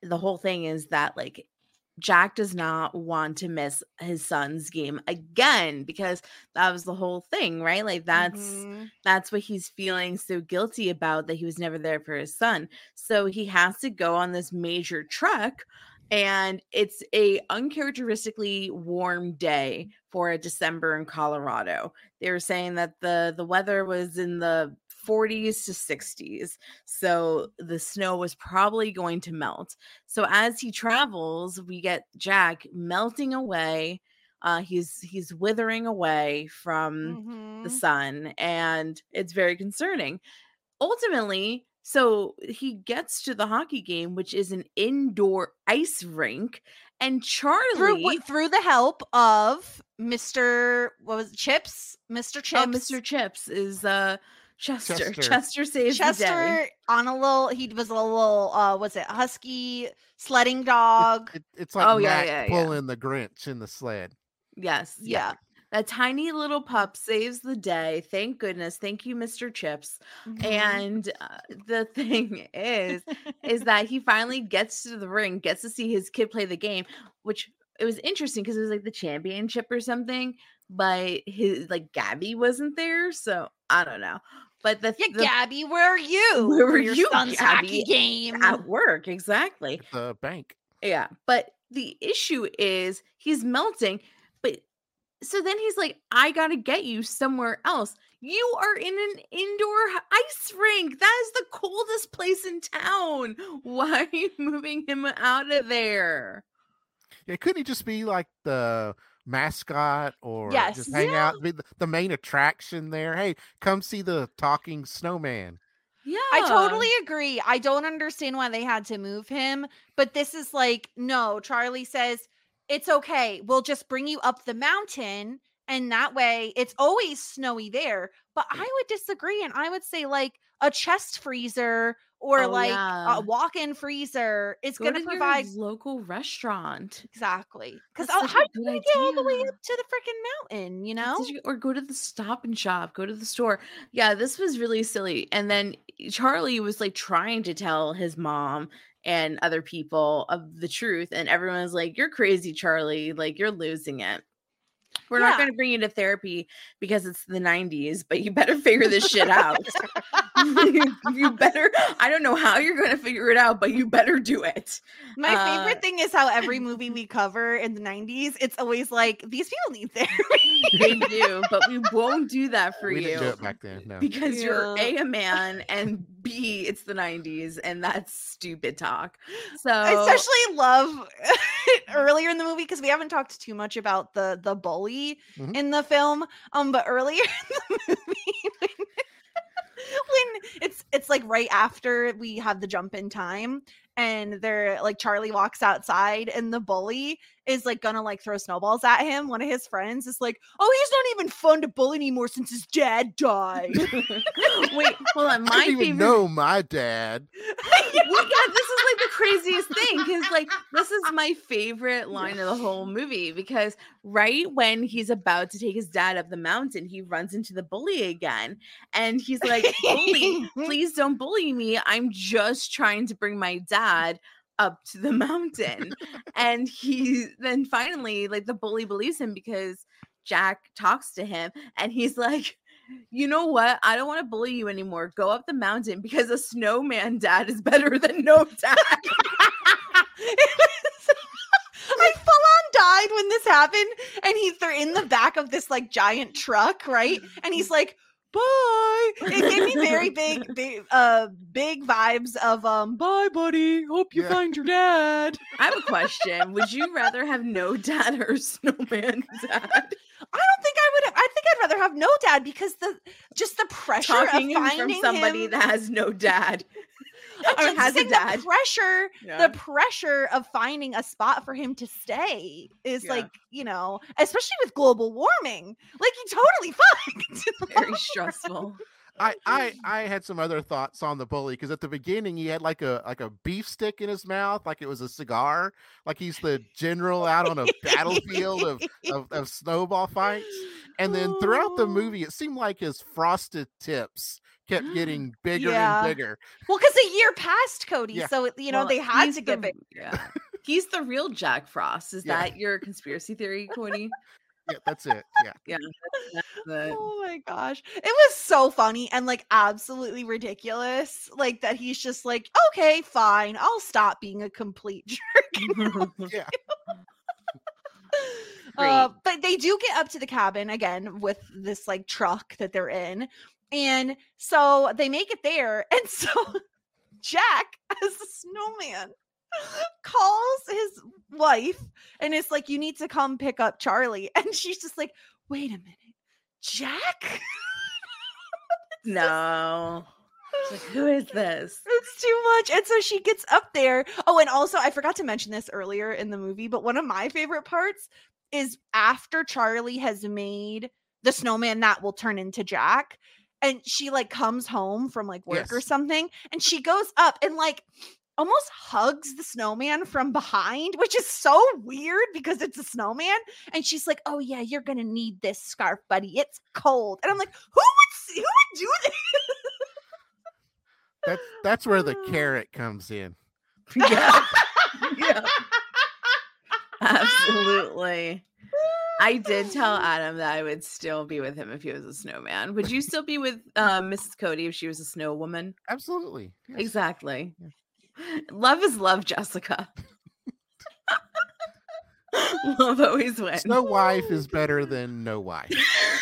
the whole thing is that like Jack does not want to miss his son's game again, because that was the whole thing, right? Like that's Mhm. that's what he's feeling so guilty about, that he was never there for his son. So he has to go on this major trek, and it's a uncharacteristically warm day for a December in Colorado. They were saying that the the weather was in the forties to sixties, so the snow was probably going to melt. So as he travels, we get Jack melting away. Uh, he's he's withering away from the Mhm. sun, and it's very concerning. Ultimately, so he gets to the hockey game, which is an indoor ice rink, and Through Charlie, wi- through the help of Mister what was it, Chips? Mister Chips. oh, Mister Chips is uh Chester. Chester. Chester saves the day. Chester on a little he was a little uh was it husky sledding dog. It, it, it's like Oh, yeah, Mac yeah, yeah. pulling the Grinch in the sled. Yes, Yeah. yeah. That tiny little pup saves the day. Thank goodness. Thank you, Mister Chips. Mhm. And uh, the thing is, is that he finally gets to the ring, gets to see his kid play the game, which it was interesting because it was like the championship or something, but his like Gabby wasn't there, so I don't know. But the, Yeah, the Gabby, where are you? Where for were your you, son's hockey Gabby? game? at work, exactly. At the bank. Yeah, but the issue is he's melting, but so then he's like, I gotta get you somewhere else. You are in an indoor h- ice rink. That is the coldest place in town. Why are you moving him out of there? Yeah, couldn't he just be like the mascot or Yes. just hang Yeah. out, be the, the main attraction there? Hey, come see the talking snowman. Yeah. I totally agree. I don't understand why they had to move him, but this is like, no, Charlie says, it's okay. We'll just bring you up the mountain, and that way it's always snowy there. But I would disagree, and I would say like a chest freezer or Oh, like yeah. a walk-in freezer is Go going to to your provide local restaurant. exactly because That's such how a do good we get all the way idea. up to the freaking mountain? You know? Did you- or go to the Stop and Shop, go to the store. Yeah, this was really silly. And then Charlie was like trying to tell his mom and other people of the truth, and everyone was like, you're crazy, Charlie, like you're losing it. We're not Yeah. going to bring you to therapy because it's the nineties, but you better figure this shit out. You better, I don't know how you're going to figure it out, but you better do it. My Uh, favorite thing is how every movie we cover in the nineties, it's always like, these people need therapy. They do, but we won't do that for we you. didn't do it back then. No. Because you're Yeah. A, a man, and B, it's the nineties, and that's stupid talk. So I especially love earlier in the movie because we haven't talked too much about the the bully Mhm. in the film. Um, but earlier in the movie, when, when it's it's like right after we have the jump in time, and they're like Charlie walks outside, and the bully is like gonna like throw snowballs at him. One of his friends is like, "Oh, he's not even fun to bully anymore since his dad died." wait, hold on. I My didn't even favorite. know my dad. Well, yeah, this is like the craziest thing because, like, this is my favorite line of the whole movie because right when he's about to take his dad up the mountain, he runs into the bully again, and he's like, "Bully, please don't bully me. I'm just trying to bring my dad up to the mountain." And he then finally, like, the bully believes him because Jack talks to him, and he's like, you know what? I don't want to bully you anymore. Go up the mountain because a snowman dad is better than no dad. I full on died when this happened, and he's they're in the back of this like giant truck, right? And he's like, "Bye." It gave me very big, big, uh, big vibes of um, "Bye, buddy. Hope you Yeah. find your dad." I have a question. Would you rather have no dad or a snowman dad? I don't think I would. I think I'd rather have no dad because the just the pressure Talking of in finding from somebody him, that has no dad. I'm or just has a saying dad. The pressure, Yeah. the pressure of finding a spot for him to stay is Yeah. like, you know, especially with global warming, like he totally fucked. Very stressful. I, I I had some other thoughts on the bully because at the beginning he had like a like a beef stick in his mouth, like it was a cigar, like he's the general out on a battlefield of, of, of snowball fights. And then throughout the movie, it seemed like his frosted tips kept getting bigger Yeah. and bigger. Well, because a year passed, Cody, Yeah. so you know Well, they had he's to get the- big. Yeah. He's the real Jack Frost. Is Yeah. that your conspiracy theory, Cody? Yeah, that's it. Yeah. Yeah. That's, that's the, Oh my gosh. It was so funny and like absolutely ridiculous. Like that he's just like, okay, fine. I'll stop being a complete jerk. Yeah. Uh, but they do get up to the cabin again with this like truck that they're in. And so they make it there. And so Jack, as the snowman, calls his wife and is like, you need to come pick up Charlie. And she's just like, wait a minute, Jack? no. It's like, who is this? It's too much. And so she gets up there. Oh, and also I forgot to mention this earlier in the movie, but one of my favorite parts is after Charlie has made the snowman that will turn into Jack, and she like comes home from like work or Yes. something, and she goes up and like almost hugs the snowman from behind, which is so weird because it's a snowman. And she's like, oh yeah, you're gonna need this scarf, buddy. It's cold. And I'm like, who would who would do this? That's that's where the carrot comes in. Yeah. Yeah. Absolutely. I did tell Adam that I would still be with him if he was a snowman. Would you still be with uh, Missus Cody if she was a snow woman? Absolutely. Yes. Exactly. Love is love, Jessica. Love always wins. Snow wife is better than no wife.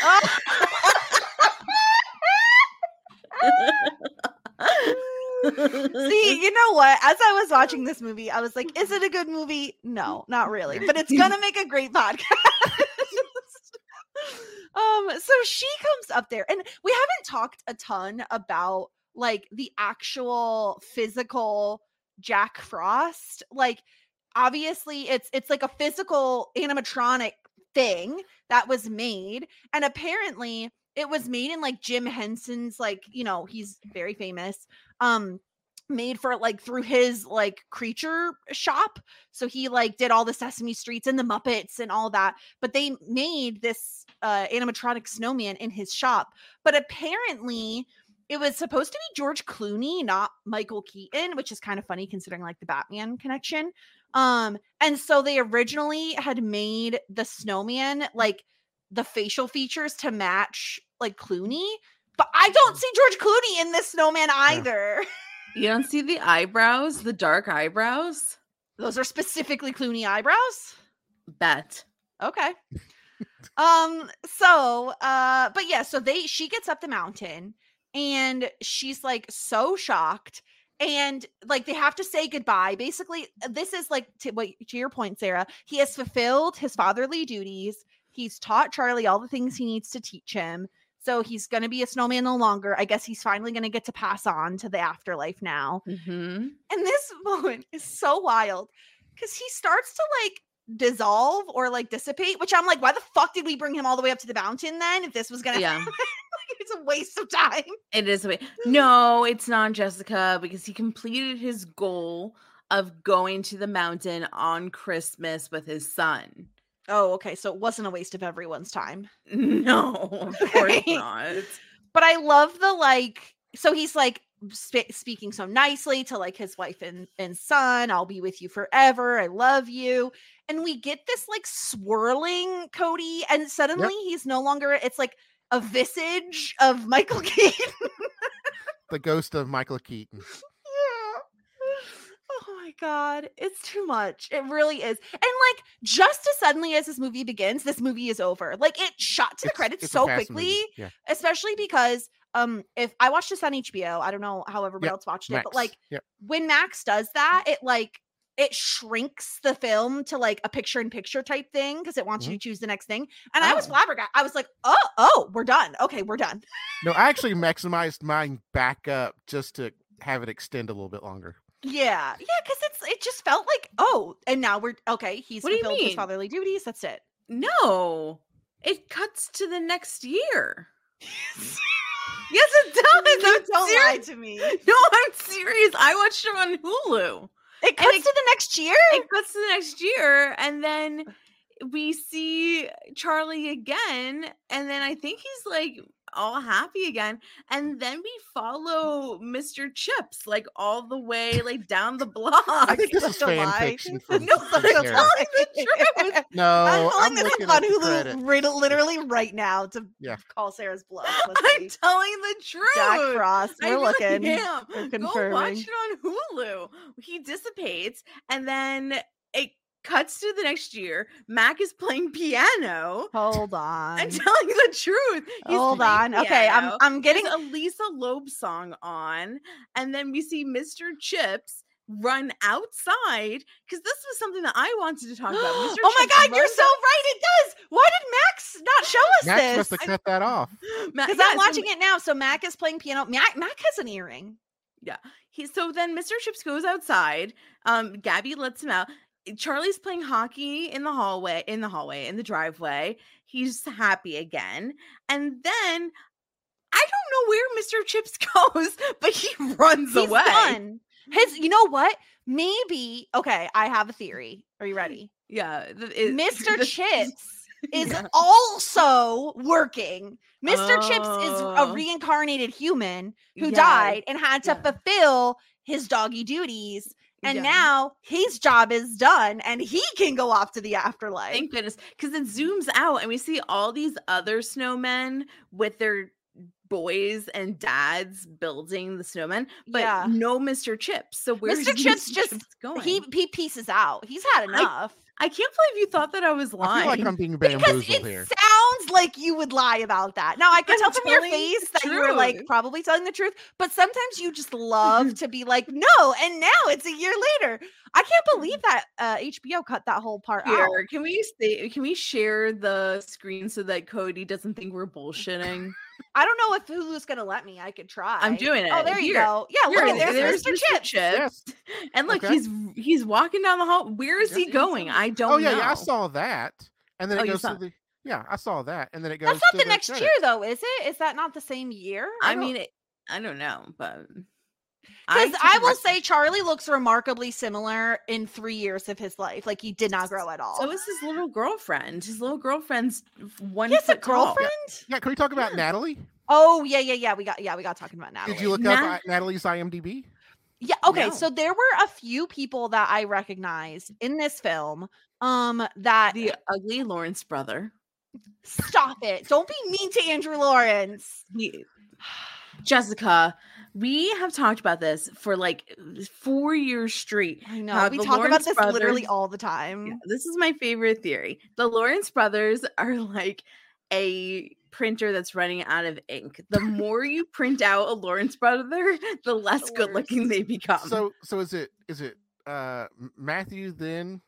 See, you know what? As I was watching this movie, I was like, is it a good movie? No, not really. But it's gonna make a great podcast. um, so she comes up there, and we haven't talked a ton about like the actual physical Jack Frost. Like, obviously, it's it's like a physical animatronic thing that was made, and apparently it was made in like Jim Henson's, like, you know, he's very famous, um made for like through his like creature shop. So he like did all the Sesame Streets and the Muppets and all that, but they made this uh animatronic snowman in his shop. But apparently it was supposed to be George Clooney, not Michael Keaton, which is kind of funny considering like the Batman connection. Um, and so they originally had made the snowman like the facial features to match like Clooney, but I don't see George Clooney in this snowman either. You don't see the eyebrows, the dark eyebrows? Those are specifically Clooney eyebrows. Bet. Okay. um, so uh, but yeah, so they she gets up the mountain and she's like so shocked. And like they have to say goodbye. Basically, this is like to, what, to your point, Sarah. He has fulfilled his fatherly duties. He's taught Charlie all the things he needs to teach him. So he's going to be a snowman no longer. I guess he's finally going to get to pass on to the afterlife now. Mm-hmm. And this moment is so wild because he starts to like dissolve or like dissipate, which I'm like, why the fuck did we bring him all the way up to the mountain then if this was going to Yeah. happen? Like, it's a waste of time. It is a way. No, it's not, Jessica, because he completed his goal of going to the mountain on Christmas with his son. Oh, okay. So it wasn't a waste of everyone's time. No, of course Okay. not. But I love the like, so he's like sp- speaking so nicely to like his wife and, and son. I'll be with you forever. I love you. And we get this like swirling Cody, and suddenly he's no longer, it's like a visage of Michael Keaton. The ghost of Michael Keaton. Yeah. Oh my god, it's too much. It really is. And like just as suddenly as this movie begins, this movie is over. Like it shot to the It's- credits it's a so fast quickly, movie. Yeah. especially because um if I watched this on H B O, I don't know how everybody Yep, else watched it, Max. but like Yep. when Max does that, it like it shrinks the film to like a picture in picture type thing because it wants you to choose the next thing. And I was Oh. flabbergasted. I was like, oh, oh, we're done. Okay, we're done. No, I actually maximized mine back up just to have it extend a little bit longer. Yeah, yeah, because it's it just felt like, oh, and now we're okay. He's What do you fulfilled his mean? fatherly duties. That's it. No, it cuts to the next year. Yes, it does. I'm Don't serious. lie to me. No, I'm serious. I watched it on Hulu. It cuts it- to the next year. It cuts to the next year, and then we see Charlie again, and then I think he's like all happy again, and then we follow Mister Chips like all the way like down the block. I think this is Such a fan lie. fiction. From No, from I'm Sarah. telling the truth. No, I'm I'm, pulling this looking up on at the Hulu credit. right, literally right now to Yeah. call Sarah's bluff. Let's I'm see. telling the truth. Jack Frost. I We're really looking. am. We're Go watch confirming. it on Hulu. He dissipates, and then it cuts to the next year. Mac is playing piano. Hold on. I'm telling you the truth. He's Hold playing on. Okay, I'm piano. I'm getting There's a Lisa Loeb song on, and then we see Mister Chips run outside because this was something that I wanted to talk about. Mister Oh my Chips god, you're runs so right. It does. Why did Max not show us Max must this? have cut that off. Mac- Because yeah, I'm so watching it now. So Mac is playing piano. Mac Mac has an earring. He so then Mister Chips goes outside. Um, Gabby lets him out. Charlie's playing hockey in the hallway, in the hallway, in the driveway. He's happy again. And then I don't know where Mister Chips goes, but he runs He's away. done. His, you know what? Maybe. Okay, I have a theory. Are you ready? Yeah. th- it- Mister the- Chips is Yeah. also working. Mister Chips is a Oh. reincarnated human who Yes, died and had to yeah. fulfill his doggy duties. And Yeah. now his job is done and he can go off to the afterlife. Thank goodness. Because it zooms out and we see all these other snowmen with their boys and dads building the snowmen, but Yeah. no Mister Chips. So where's Mister Chips Mister just- going? he he pieces out. He's had enough. I can't believe you thought that I was I lying. feel like I'm being Because bamboozled it here. sounds like you would lie about that. Now I can I'm tell from your telling face the that you were like truth. probably telling the truth, but sometimes you just love to be like, no, and now it's a year later. I can't believe that uh, H B O cut that whole part out. Here, can we say, can we share the screen so that Cody doesn't think we're bullshitting? I don't know if Hulu's gonna let me. I could try. I'm doing it. Oh, there you Here. go. Yeah, Here, look, there's, there's Mister Chips. Yes. And look, Okay. he's he's walking down the hall. Where is Yes, he yes, going? yes. I don't Oh yeah, know. yeah, I saw that. And then Oh, it you goes saw- to the yeah, I saw that. And then it goes That's to not the next year, credits. though, is it? Is that not the same year? I don't- mean, it, I don't know, but Because took I a will risk. say Charlie looks remarkably similar in three years of his life. Like he did not grow at all. So is his little girlfriend. His little girlfriend's one he has a foot tall. girlfriend? Yeah, can we talk about Natalie? Oh yeah, yeah, yeah. We got yeah, we got talking about Natalie. Did you look Nat- up uh, Natalie's I M D B? Yeah, okay. No. So there were a few people that I recognized in this film. Um, that The ugly Lawrence brother. stop it. Don't be mean to Andrew Lawrence. He, Jessica, we have talked about this for like four years straight. I know. How we the talk Lawrence about this literally brothers- all the time. Yeah, this is my favorite theory. The Lawrence brothers are like a printer that's running out of ink. The more you print out a Lawrence brother, the less The good looking they become. So so is it is it uh M- Matthew then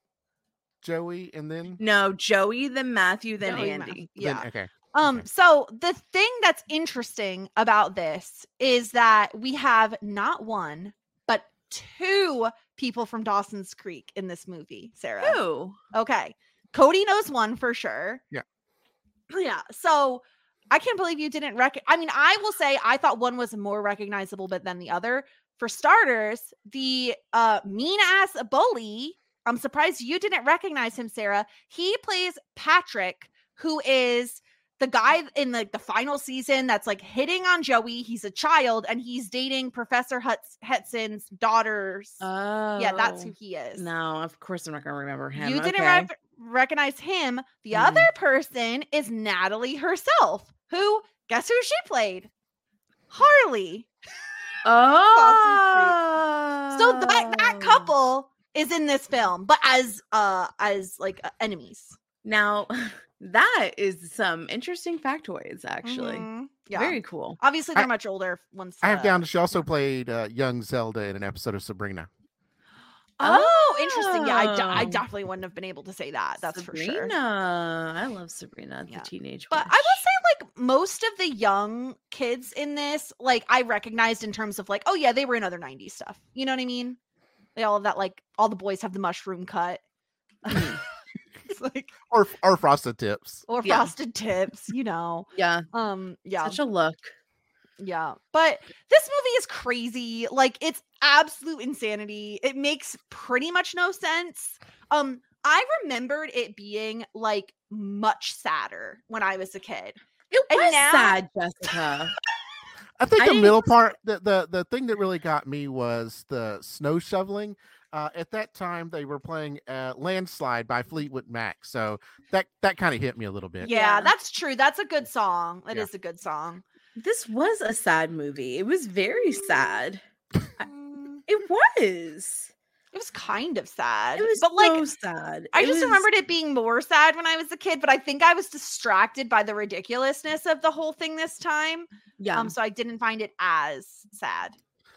Joey and then no, Joey, then Matthew, then Joey, Andy. Matthew. then- Yeah. okay. Um, Okay. so the thing that's interesting about this is that we have not one, but two people from Dawson's Creek in this movie, Sarah. Who? Okay. Cody knows one for sure. Yeah. Yeah. So I can't believe you didn't rec- I mean, I will say I thought one was more recognizable but than the other. For starters, the uh mean ass bully, I'm surprised you didn't recognize him, Sarah. He plays Patrick, who is the guy in like the final season that's like hitting on Joey. He's a child and he's dating Professor Hutz- Hetson's daughters. Oh, yeah, that's who he is. No, of course I'm not gonna remember him. You didn't Okay. rec- recognize him. The Mm. other person is Natalie herself, who, guess who she played? Harley. Oh, So that that couple is in this film, but as uh as like uh, enemies. Now, that is some interesting factoids, actually. Mhm. Yeah. Very cool. Obviously, they're I- much older. Once I have uh, down. She also played uh, young Zelda in an episode of Sabrina. Oh, interesting. Yeah, I, de- I Oh. definitely wouldn't have been able to say that. That's Sabrina. for sure. I love Sabrina, the Yeah. teenage But I witch. will say, like, most of the young kids in this, like, I recognized in terms of, like, oh, yeah, they were in other nineties stuff. You know what I mean? They all have that, like, all the boys have the mushroom cut. It's like, Or or Frosted Tips. or Yeah. frosted tips, you know. Yeah, Um, yeah. such a look. Yeah. But this movie is crazy. Like, it's absolute insanity. It makes pretty much no sense. Um, I remembered it being like much sadder when I was a kid. It And was now- sad, Jessica. I think I the didn't middle even- part, the, the the thing that really got me was the snow shoveling. Uh, at that time, they were playing uh, "Landslide" by Fleetwood Mac, so that that kind of hit me a little bit. Yeah, Yeah. that's true. That's a good song. It Yeah. is a good song. This was a sad movie. It was very sad. Mm, It was. It was kind of sad. It was but like so sad. I It just was- remembered it being more sad when I was a kid, but I think I was distracted by the ridiculousness of the whole thing this time. Yeah. Um, so I didn't find it as sad.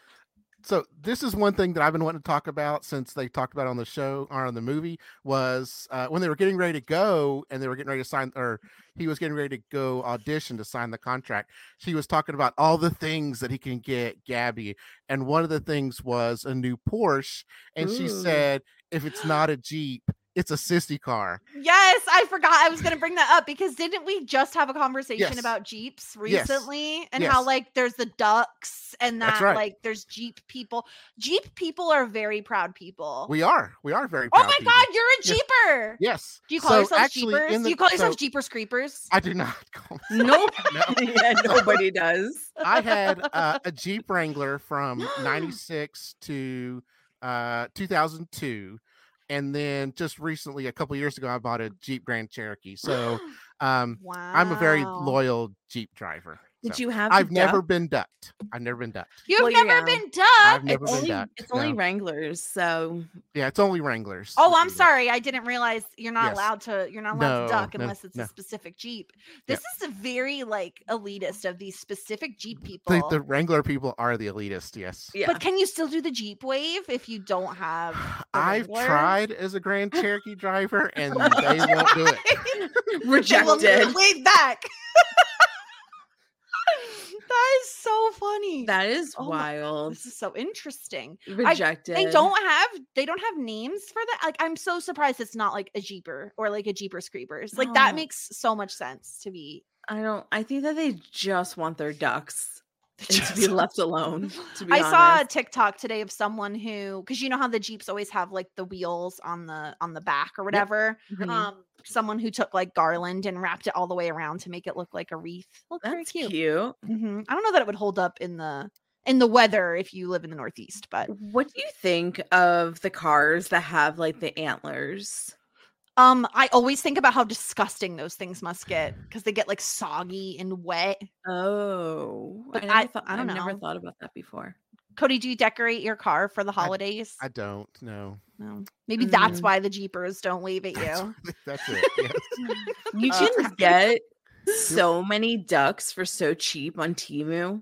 So this is one thing that I've been wanting to talk about since they talked about it on the show or on the movie was uh, when they were getting ready to go and they were getting ready to sign, or he was getting ready to go audition to sign the contract. She was talking about all the things that he can get Gabby, and one of the things was a new Porsche, and she Ooh. said, "If it's not a Jeep, it's a sissy car." Yes, I forgot I was going to bring that up because didn't we just have a conversation Yes. about Jeeps Yes. recently and how Yes. like there's the ducks and That's that right. like there's Jeep people. Jeep people are very proud people. We are, we are very. oh proud my people. God, you're a Yes. Jeeper. Yes. Do you call So yourselves actually, Jeepers? in Do the- you call so yourselves Jeepers Creepers? I do not call. Nope. No. Yeah, nobody does. I had uh, a Jeep Wrangler from ninety-six to uh, two thousand two. And then just recently, a couple years ago, I bought a Jeep Grand Cherokee. So um, Wow. I'm a very loyal Jeep driver. Did So, you have? the I've never duck? been ducked. I've never been ducked. You've Well, never yeah. been ducked. I've never It's been only, ducked. it's only no. Wranglers, so Yeah, it's only Wranglers. Oh, that I'm do that. sorry. I didn't realize you're not Yes. allowed to. You're not allowed to No, duck no, unless it's no. a specific Jeep. This is a very like elitist of these specific Jeep people. The, the Wrangler people are the elitist. Yes. yeah. But can you still do the Jeep wave if you don't have? a I've Wrangler? tried as a Grand Cherokee driver, and they won't do it. They will Rejected. Wave back. That is so funny. That is Oh my- wild. This is so interesting. Rejected. They don't have they don't have names for that. Like I'm so surprised it's not like a Jeeper or like a Jeepers Creepers. Like that No. makes so much sense to be. I don't. I think that they just want their ducks and to be left alone. To be I saw a honest. TikTok today of someone who, because you know how the Jeeps always have like the wheels on the on the back or whatever. Mhm. Um, someone who took like garland and wrapped it all the way around to make it look like a wreath. Looked very That's cute. cute. Mhm. I don't know that it would hold up in the in the weather if you live in the Northeast, but What do you think of the cars that have like the antlers? um, I always think about how disgusting those things must get because they get like soggy and wet. Oh, But I, never I- thought, I don't I've never know. thought about that before. Cody, do you decorate your car for the holidays? I don't know. no. Maybe that's Mm. why the Jeepers don't wave at That's, you. that's it. Yes. You Uh, can get so many ducks for so cheap on Temu.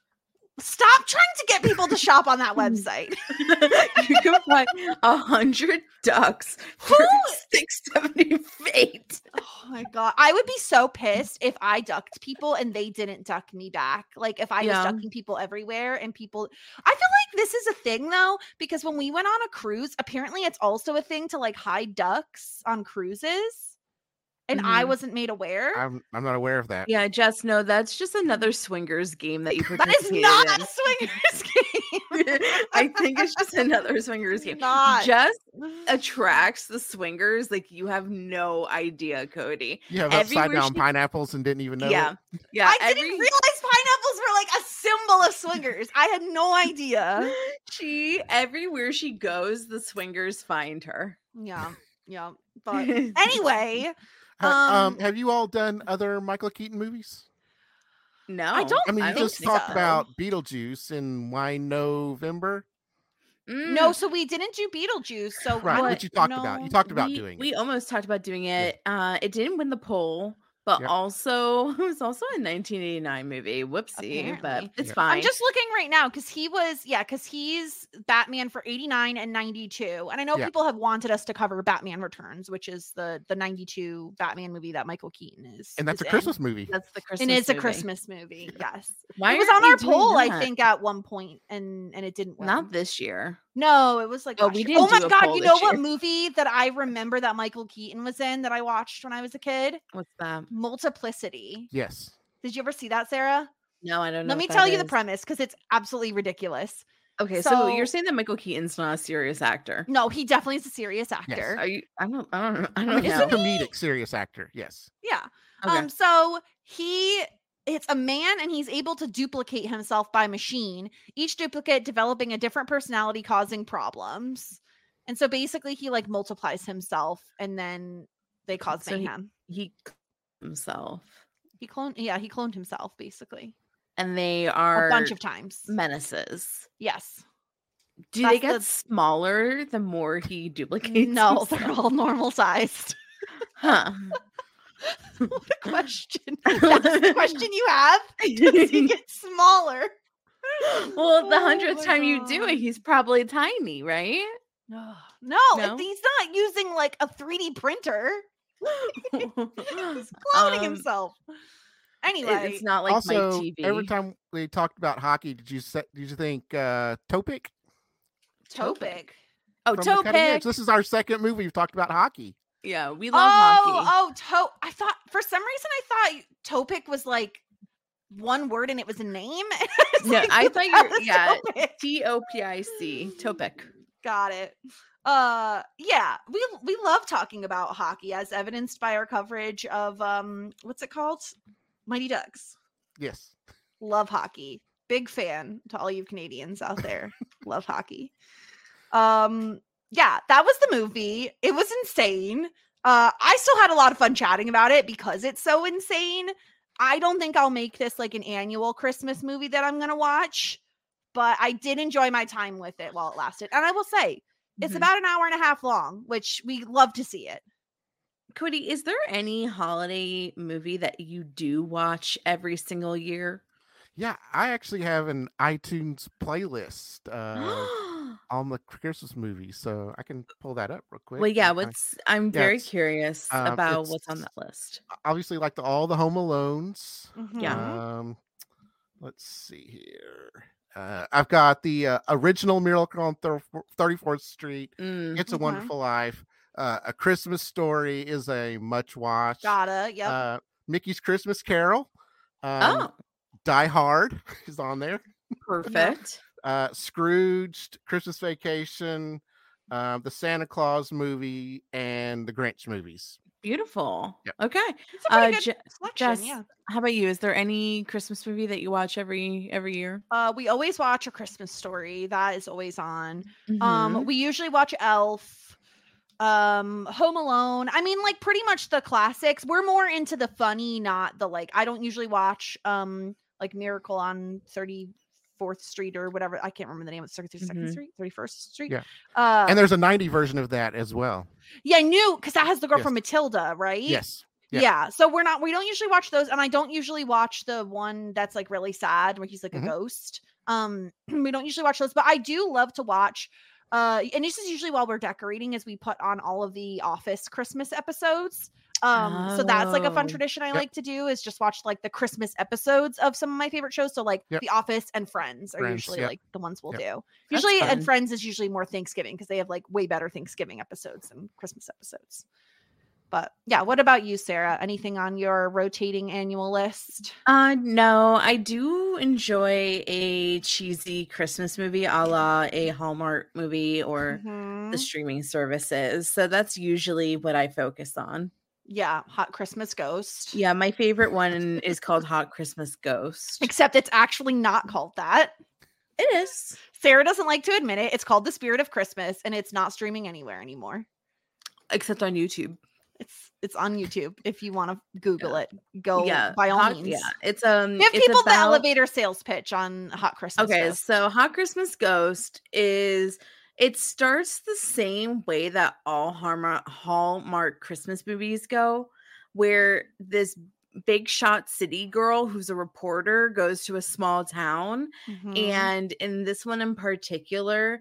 Stop trying to get people to shop on that website. You can buy a hundred ducks for Who- six seventy eight. Oh my god. I would be so pissed if I ducked people and they didn't duck me back. Like if I Yeah. was ducking people everywhere and people I feel like this is a thing though, because when we went on a cruise, apparently it's also a thing to like hide ducks on cruises. And I Mhm. wasn't made aware. I'm I'm not aware of that. Yeah, Jess, no, that's just another swingers game that you That is participated not in. a swingers game. I think it's just another swingers game. Not. Just attracts the swingers like you have no idea, Cody. You have upside Everywhere down she- pineapples and didn't even know. yeah, it? yeah. I didn't realize pineapples were like a symbol of swingers. I had no idea. She everywhere she goes, the swingers find her. Yeah. Yeah. But anyway, Ha- Um, Um, have you all done other Michael Keaton movies? No, I don't I mean, you think just talked so. about Beetlejuice in Why November, Mm, no, so we didn't do Beetlejuice. So right? what- Which you talked about. You no. talked about we, doing we it. almost talked about doing it. Uh, it didn't win the poll, but Yep. also it was also a nineteen eighty-nine movie. Whoopsie, but Apparently. it's Yep. fine. I'm just looking right now because he was, yeah, because he's Batman for eighty-nine and ninety-two. And I know Yeah. people have wanted us to cover Batman Returns, which is the the ninety-two Batman movie that Michael Keaton is. And that's is a in. Christmas movie. That's the Christmas. And it's a movie. Christmas movie. Yes. Why it was aren't on we our doing poll, I that? think, at one point, and and it didn't win. Not this year. No, it was like Oh, last we year. didn't Oh my do a god, poll you know this what year. movie that I remember that Michael Keaton was in that I watched when I was a kid? What's that? Multiplicity. Yes. Did you ever see that, Sarah? No, I don't know. Let me what tell that you the is. premise because it's absolutely ridiculous. Okay, so, So- you're saying that Michael Keaton's not a serious actor? No, he definitely is a serious actor. Are you? I don't. I don't. I I don't mean, he's know. a comedic serious actor. Yes. Yeah. Okay. Um, so he it's a man and he's able to duplicate himself by machine, each duplicate developing a different personality causing problems. And so basically he like multiplies himself and then they cause So he- mayhem. he cloned himself, He, cloned yeah, he cloned himself basically. and they are A bunch of times. menaces. Yes. Do That's they get the- smaller the more he duplicates? No, himself? they're all normal sized. Huh. What a question. That's the question you have? Does he get smaller? Well, the Oh hundredth my time you do God. it, he's probably tiny, right? No, no, No? he's not using like a three D printer. He's cloning Um, himself. it- Anyway, it's not like also, my T V. every time we talked about hockey, did you say, did you think uh, Topic? Topic. oh, from The Cutting Edge? Topic. This is our second movie we've talked about hockey. Yeah, we love Oh, hockey. oh, to- I thought for some reason I thought Topic was like one word and it was a name. It's No, like, I what thought the you hell were- is yeah. Topic? T O P I C. Topic. Got it. Uh yeah, we we love talking about hockey as evidenced by our coverage of um what's it called? Mighty Ducks. Yes. Love hockey. Big fan to all you Canadians out there. Love hockey. Um yeah, that was the movie. It was insane. Uh I still had a lot of fun chatting about it because it's so insane. I don't think I'll make this like an annual Christmas movie that I'm going to watch, but I did enjoy my time with it while it lasted. And I will say, it's Mhm. about an hour and a half long, which we love to see it. Cody, is there any holiday movie that you do watch every single year? Yeah, I actually have an iTunes playlist uh, on the Christmas movies, so I can pull that up real quick. Well, yeah, and find- what's I'm Yeah, very it's, curious um, about it's- what's on that list. obviously like the all the Home Alones. Yeah. Um, let's see here. Uh, I've got the uh, original Miracle on thirty-fourth Street. Mm. It's a Okay. Wonderful Life. Uh, A Christmas Story is a much watch. Gotta, yep. Uh, Mickey's Christmas Carol. Um, Oh, Die Hard is on there. perfect. Uh, Scrooged, Christmas Vacation, uh, the Santa Claus movie, and the Grinch movies. Beautiful. Yep. Okay. It's a pretty Uh, good Je- selection, Jess, yeah. how about you? Is there any Christmas movie that you watch every every year? Uh, we always watch A Christmas Story. That is always on. Mhm. Um, we usually watch Elf, um, Home Alone. I mean, like pretty much the classics. We're more into the funny, not the like. I don't usually watch um like Miracle on thirty-fourth Street or whatever. I can't remember the name. It's thirty-second Mhm. Street, thirty-first Street. Yeah. Uh, And there's a ninety version of that as well. yeah, I knew because that has the girl Yes. from Matilda, right? Yes. Yeah. Yeah. So we're not. We don't usually watch those, and I don't usually watch the one that's like really sad where he's like Mhm. a ghost. Um, we don't usually watch those, but I do love to watch. Uh, and this is usually while we're decorating, as we put on all of the Office Christmas episodes. Um, so that's like a fun Oh. tradition I Yep. like to do is just watch like the Christmas episodes of some of my favorite shows. So like Yep. The Office and Friends are Friends, usually yep. like the ones we'll Yep. do. That's Usually, and fun. Friends is usually more Thanksgiving because they have like way better Thanksgiving episodes than Christmas episodes. But yeah, what about you, Sarah? Anything on your rotating annual list? Uh no, I do enjoy a cheesy Christmas movie a la a Hallmark movie or Mhm. the streaming services. So that's usually what I focus on. Yeah, Hot Christmas Ghost. Yeah, my favorite one is called Hot Christmas Ghost. Except it's actually not called that. It is. Sarah doesn't like to admit it. It's called The Spirit of Christmas and it's not streaming anywhere anymore. Except on YouTube. It's it's on YouTube. If you want to Google it, go yeah. by all Hot- means. Yeah. It's um Give it's people the about- elevator sales pitch on Hot Christmas Okay, Ghost. so Hot Christmas Ghost is it starts the same way that all Hallmark, Hallmark Christmas movies go, where this big shot city girl who's a reporter goes to a small town, Mhm. and in this one in particular,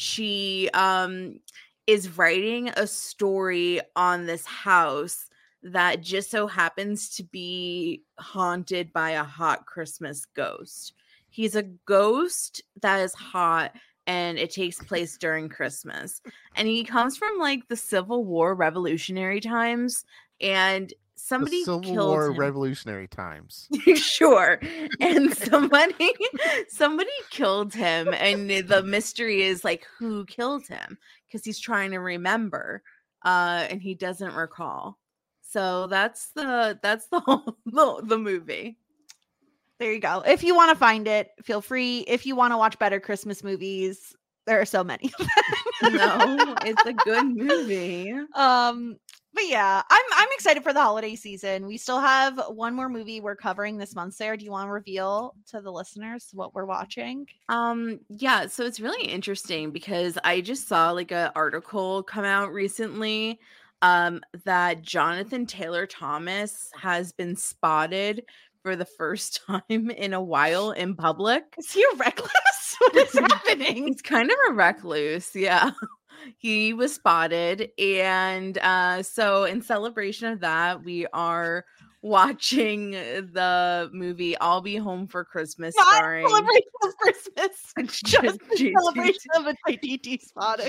she um is writing a story on this house that just so happens to be haunted by a hot Christmas ghost. He's a ghost that is hot and it takes place during Christmas. And he comes from like the Civil War revolutionary times. And somebody the Civil killed War him. Revolutionary times. Sure. And somebody somebody killed him, and the mystery is like who killed him, because he's trying to remember uh and he doesn't recall. So that's the that's the whole the, the movie. There you go. If you want to find it, feel free. If you want to watch better Christmas movies, there are so many of them. No, it's a good movie. Um, but yeah, I'm I'm excited for the holiday season. We still have one more movie we're covering this month. Sarah, do you want to reveal to the listeners what we're watching? Um, yeah, so it's really interesting because I just saw like an article come out recently um that Jonathan Taylor Thomas has been spotted for the first time in a while in public. Is he a reckless? What is happening? He's kind of a recluse, yeah. He was spotted, and uh so in celebration of that, we are watching the movie I'll Be Home for Christmas, Not starring celebration of Christmas, just the J T T. celebration of a J T T spotting.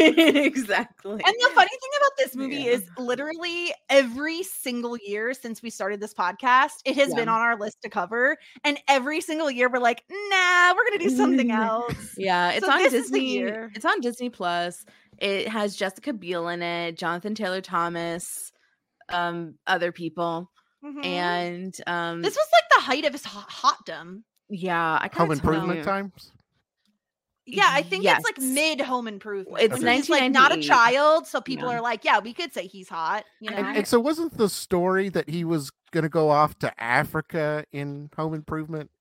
Exactly. And the funny thing about this movie Yeah. is literally every single year since we started this podcast, it has Yeah. been on our list to cover. And every single year we're like, nah, we're gonna do something else. Yeah, it's So on this is the Disney. year. It's on Disney Plus. It has Jessica Biel in it, Jonathan Taylor Thomas, um, other people, Mhm. and um, This was like the height of his hot- hotdom. yeah, I Home kind of Improvement times. Yeah, I think it's like Yes. mid Home Improvement. It's when he's like not a nineteen ninety-eight. child, so people Yeah. are like, yeah, we could say he's hot. You know, And, and so wasn't the story that he was going to go off to Africa in Home Improvement?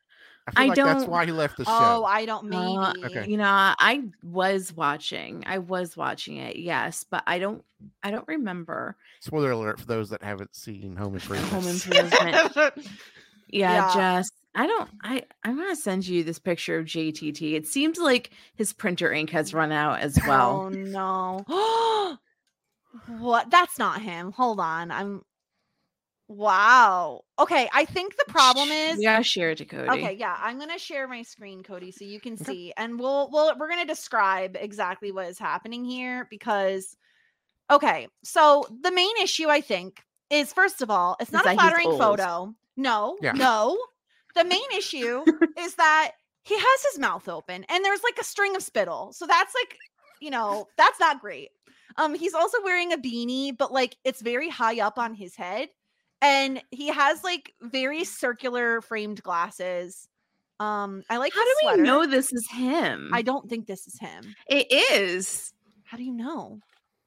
I feel I like that's don't- why he left the show. oh, I don't maybe. Uh, okay. You know, I was watching. I was watching it, yes, but I don't. I don't remember Spoiler alert for those that haven't seen Home Improvement. Home Improvement. Yeah, Yeah. Jess. I don't. I. I'm gonna send you this picture of J T T. It seems like his printer ink has run out as well. Oh no. What? That's not him. Hold on. I'm wow. Okay, I think the problem is You gotta share it to Cody. okay, yeah, I'm gonna share my screen, Cody, so you can see, and we'll we'll we're gonna describe exactly what is happening here because okay, so the main issue I think is first of all, it's Is not that a he's flattering old. photo. No, Yeah. no. The main issue is that he has his mouth open and there's like a string of spittle. So that's like, you know, that's not great. Um, he's also wearing a beanie, but like it's very high up on his head. And he has like very circular framed glasses. Um, I like How his do we sweater. know this is him? I don't think this is him. It is How do you know?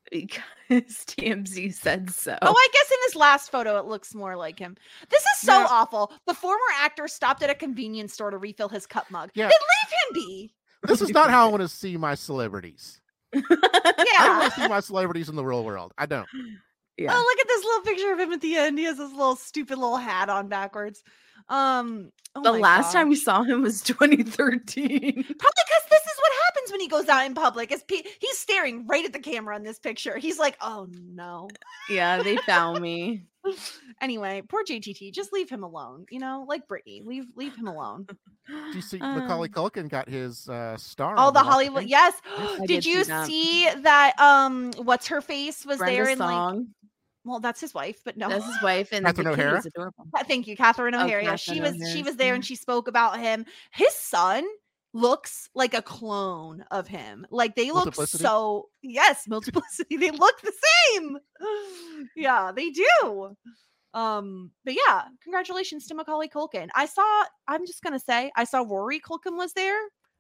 because T M Z said so. Oh, I guess in this last photo, it looks more like him. This is so Yeah. awful. The former actor stopped at a convenience store to refill his cup mug. Yeah. Then leave him be. This is not how I want to see my celebrities. I don't Yeah. want to see my celebrities in the real world. I don't. Yeah. Oh, look at this little picture of him at the end. He has this little stupid little hat on backwards. Um, oh the my last time we gosh. saw him was twenty thirteen. Probably because this is what happens when he goes out in public. Is pe- he's staring right at the camera in this picture. He's like, "Oh no." Yeah, they found me. Anyway, poor J T T. Just leave him alone. You know, like Britney. Leave leave him alone. Do you see Um, Macaulay Culkin got his uh, star? Oh, on the Walk of Hollywood. Fame? Yes. I Did did you see that. see that? Um, what's her face was Brenda there in like. Song. Well, that's his wife, but no. That's his wife, and Catherine the kid O'Hara? was adorable. Uh, Thank you, Catherine Oh, O'Hara. Yeah, she Catherine was she O'Hara. was there and she spoke about him. His son looks like a clone of him. Like they look Multiplicity? so yes, multiplicity. They look the same. Yeah, they do. Um, but yeah, congratulations to Macaulay Culkin. I saw. I'm just gonna say, I saw Rory Culkin was there.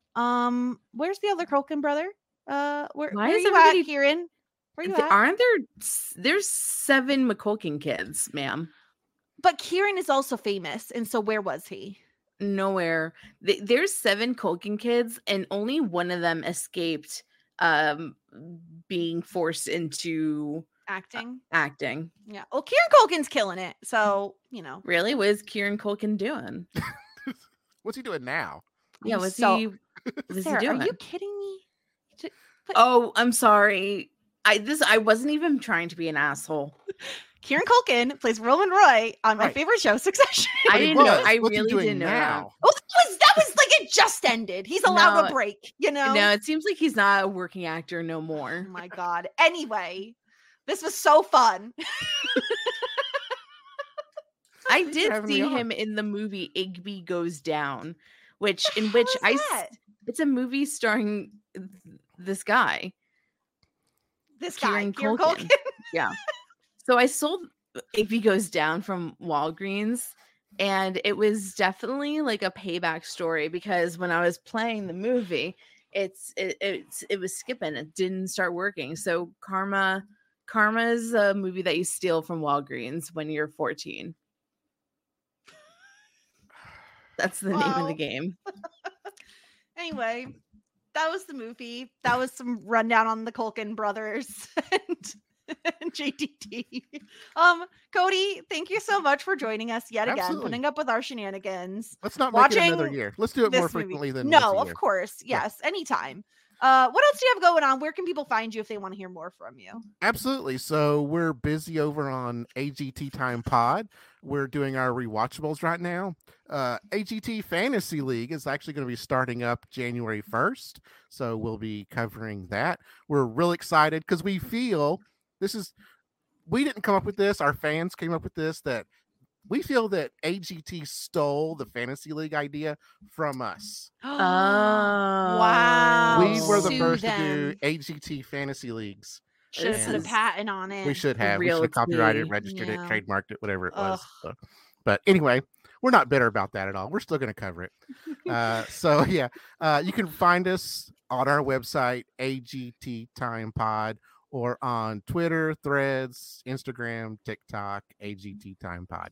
Um, where's the other Culkin brother? Uh, where, Why where are is you everybody- at, Kieran? Where you Th- at? Aren't there? s- There's seven McCulkin kids, ma'am. But Kieran is also famous, and so where was he? Nowhere. Th- There's seven Culkin kids, and only one of them escaped um being forced into Acting. acting. Yeah. Well, Kieran Culkin's killing it. So, you know. Really? What is Kieran Culkin doing? What's he doing now? Yeah, I'm what's so- he? What is Sarah, he doing? are you kidding me? Oh, I'm sorry. I this I wasn't even trying to be an asshole. Kieran Culkin plays Roman Roy on my Right. favorite show, Succession. I But he didn't know. was. I What's he really doing didn't know. that. now? Oh, that was that was like it just ended. He's allowed No, a break, you know? No, it seems like he's not a working actor no Oh more. my god. Anyway, this was so fun. I for did having see me on. him in the movie Igby Goes Down, which in which is I s- that? it's a movie starring th- this guy. This Kieran guy, Kieran Culkin. Culkin. Yeah. So I sold Igby Goes Down from Walgreens, and it was definitely like a payback story because when I was playing the movie, it's it it's it was skipping. It didn't start working. So Karma Karma is a movie that you steal from Walgreens when you're fourteen. That's the name of Wow. the game. Anyway, that was the movie. That was some rundown on the Culkin brothers and, and J T T. Um, Cody, thank you so much for joining us yet again, Absolutely. putting up with our shenanigans. Let's not make it another Watching year. Let's do it this more movie. frequently than once No, a of year. course. Yeah. Yes, anytime. Uh, what else do you have going on? Where can people find you if they want to hear more from you? Absolutely. So we're busy over on A G T Time Pod. We're doing our rewatchables right now. Uh, A G T Fantasy League is actually going to be starting up January first. So we'll be covering that. We're real excited because we feel this is, we didn't come up with this. Our fans came up with this, that we feel that A G T stole the Fantasy League idea from us. Oh, wow. we were the Sue first to them. do A G T Fantasy Leagues. Should have This put a is- patent on it. We should have. We real should have copyrighted, tea. registered Yeah. it, trademarked it, whatever it was. Ugh. So- but anyway, we're not bitter about that at all. We're still going to cover it. uh, so yeah, uh, you can find us on our website, A G T Time Pod, or on Twitter, Threads, Instagram, TikTok, A G T Time Pod.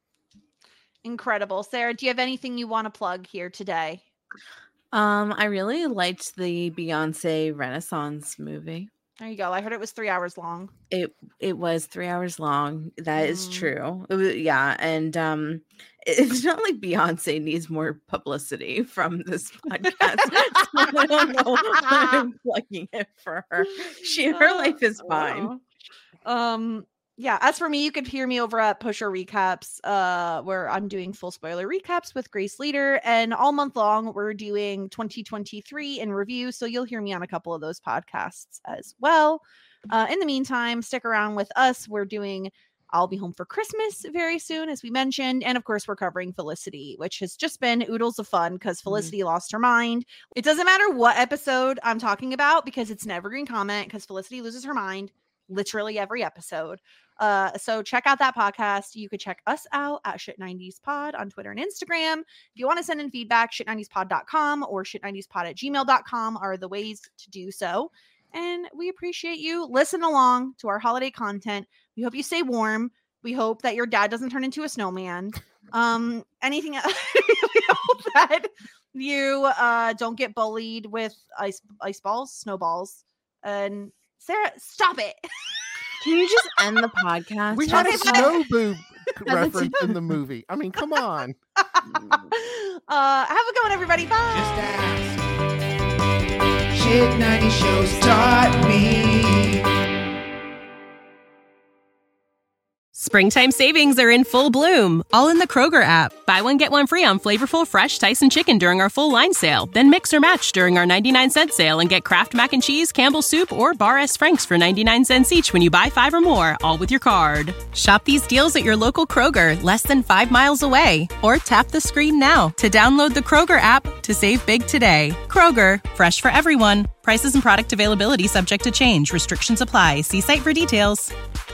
Incredible. Sarah, do you have anything you want to plug here today? Um, I really liked the Beyonce Renaissance movie. There you go. I heard it was three hours long. It it was three hours long. That is Mm. true. It was, yeah, and um, it's not like Beyonce needs more publicity from this podcast. So I don't know why I'm plugging it for her. She her Uh, life is fine. wow. Um, yeah. As for me, you could hear me over at Pusher Recaps, uh, where I'm doing full spoiler recaps with Grace Leader, and all month long we're doing twenty twenty-three in review. So you'll hear me on a couple of those podcasts as well. Uh, in the meantime, stick around with us. We're doing I'll Be Home for Christmas very soon, as we mentioned. And of course, we're covering Felicity, which has just been oodles of fun because Felicity lost her mind. It doesn't matter what episode I'm talking about because it's an evergreen comment because Felicity loses her mind literally every episode. Uh, so check out that podcast. You could check us out at Shit nineties Pod on Twitter and Instagram. If you want to send in feedback, shit nineties pod dot com or shit nineties pod at gmail dot com are the ways to do so. And we appreciate you. Listen along to our holiday content. We hope you stay warm. We hope that your dad doesn't turn into a snowman. Um, anything else? We hope that you uh don't get bullied with ice ice balls, snowballs. And Sarah, stop it. Can you just end the podcast? We had a Okay, bye. snow boob No, that's- reference in the movie. I mean, come on. uh have a good one, everybody. Bye. Just ask. Shit ninety shows taught me. Springtime savings are in full bloom, all in the Kroger app. Buy one, get one free on flavorful fresh Tyson chicken during our full line sale. Then mix or match during our ninety-nine cent sale and get Kraft Mac and Cheese, Campbell's Soup, or Bar S. Frank's for ninety-nine cents each when you buy five or more, all with your card. Shop these deals at your local Kroger, less than five miles away. Or tap the screen now to download the Kroger app to save big today. Kroger, fresh for everyone. Prices and product availability subject to change. Restrictions apply. See site for details.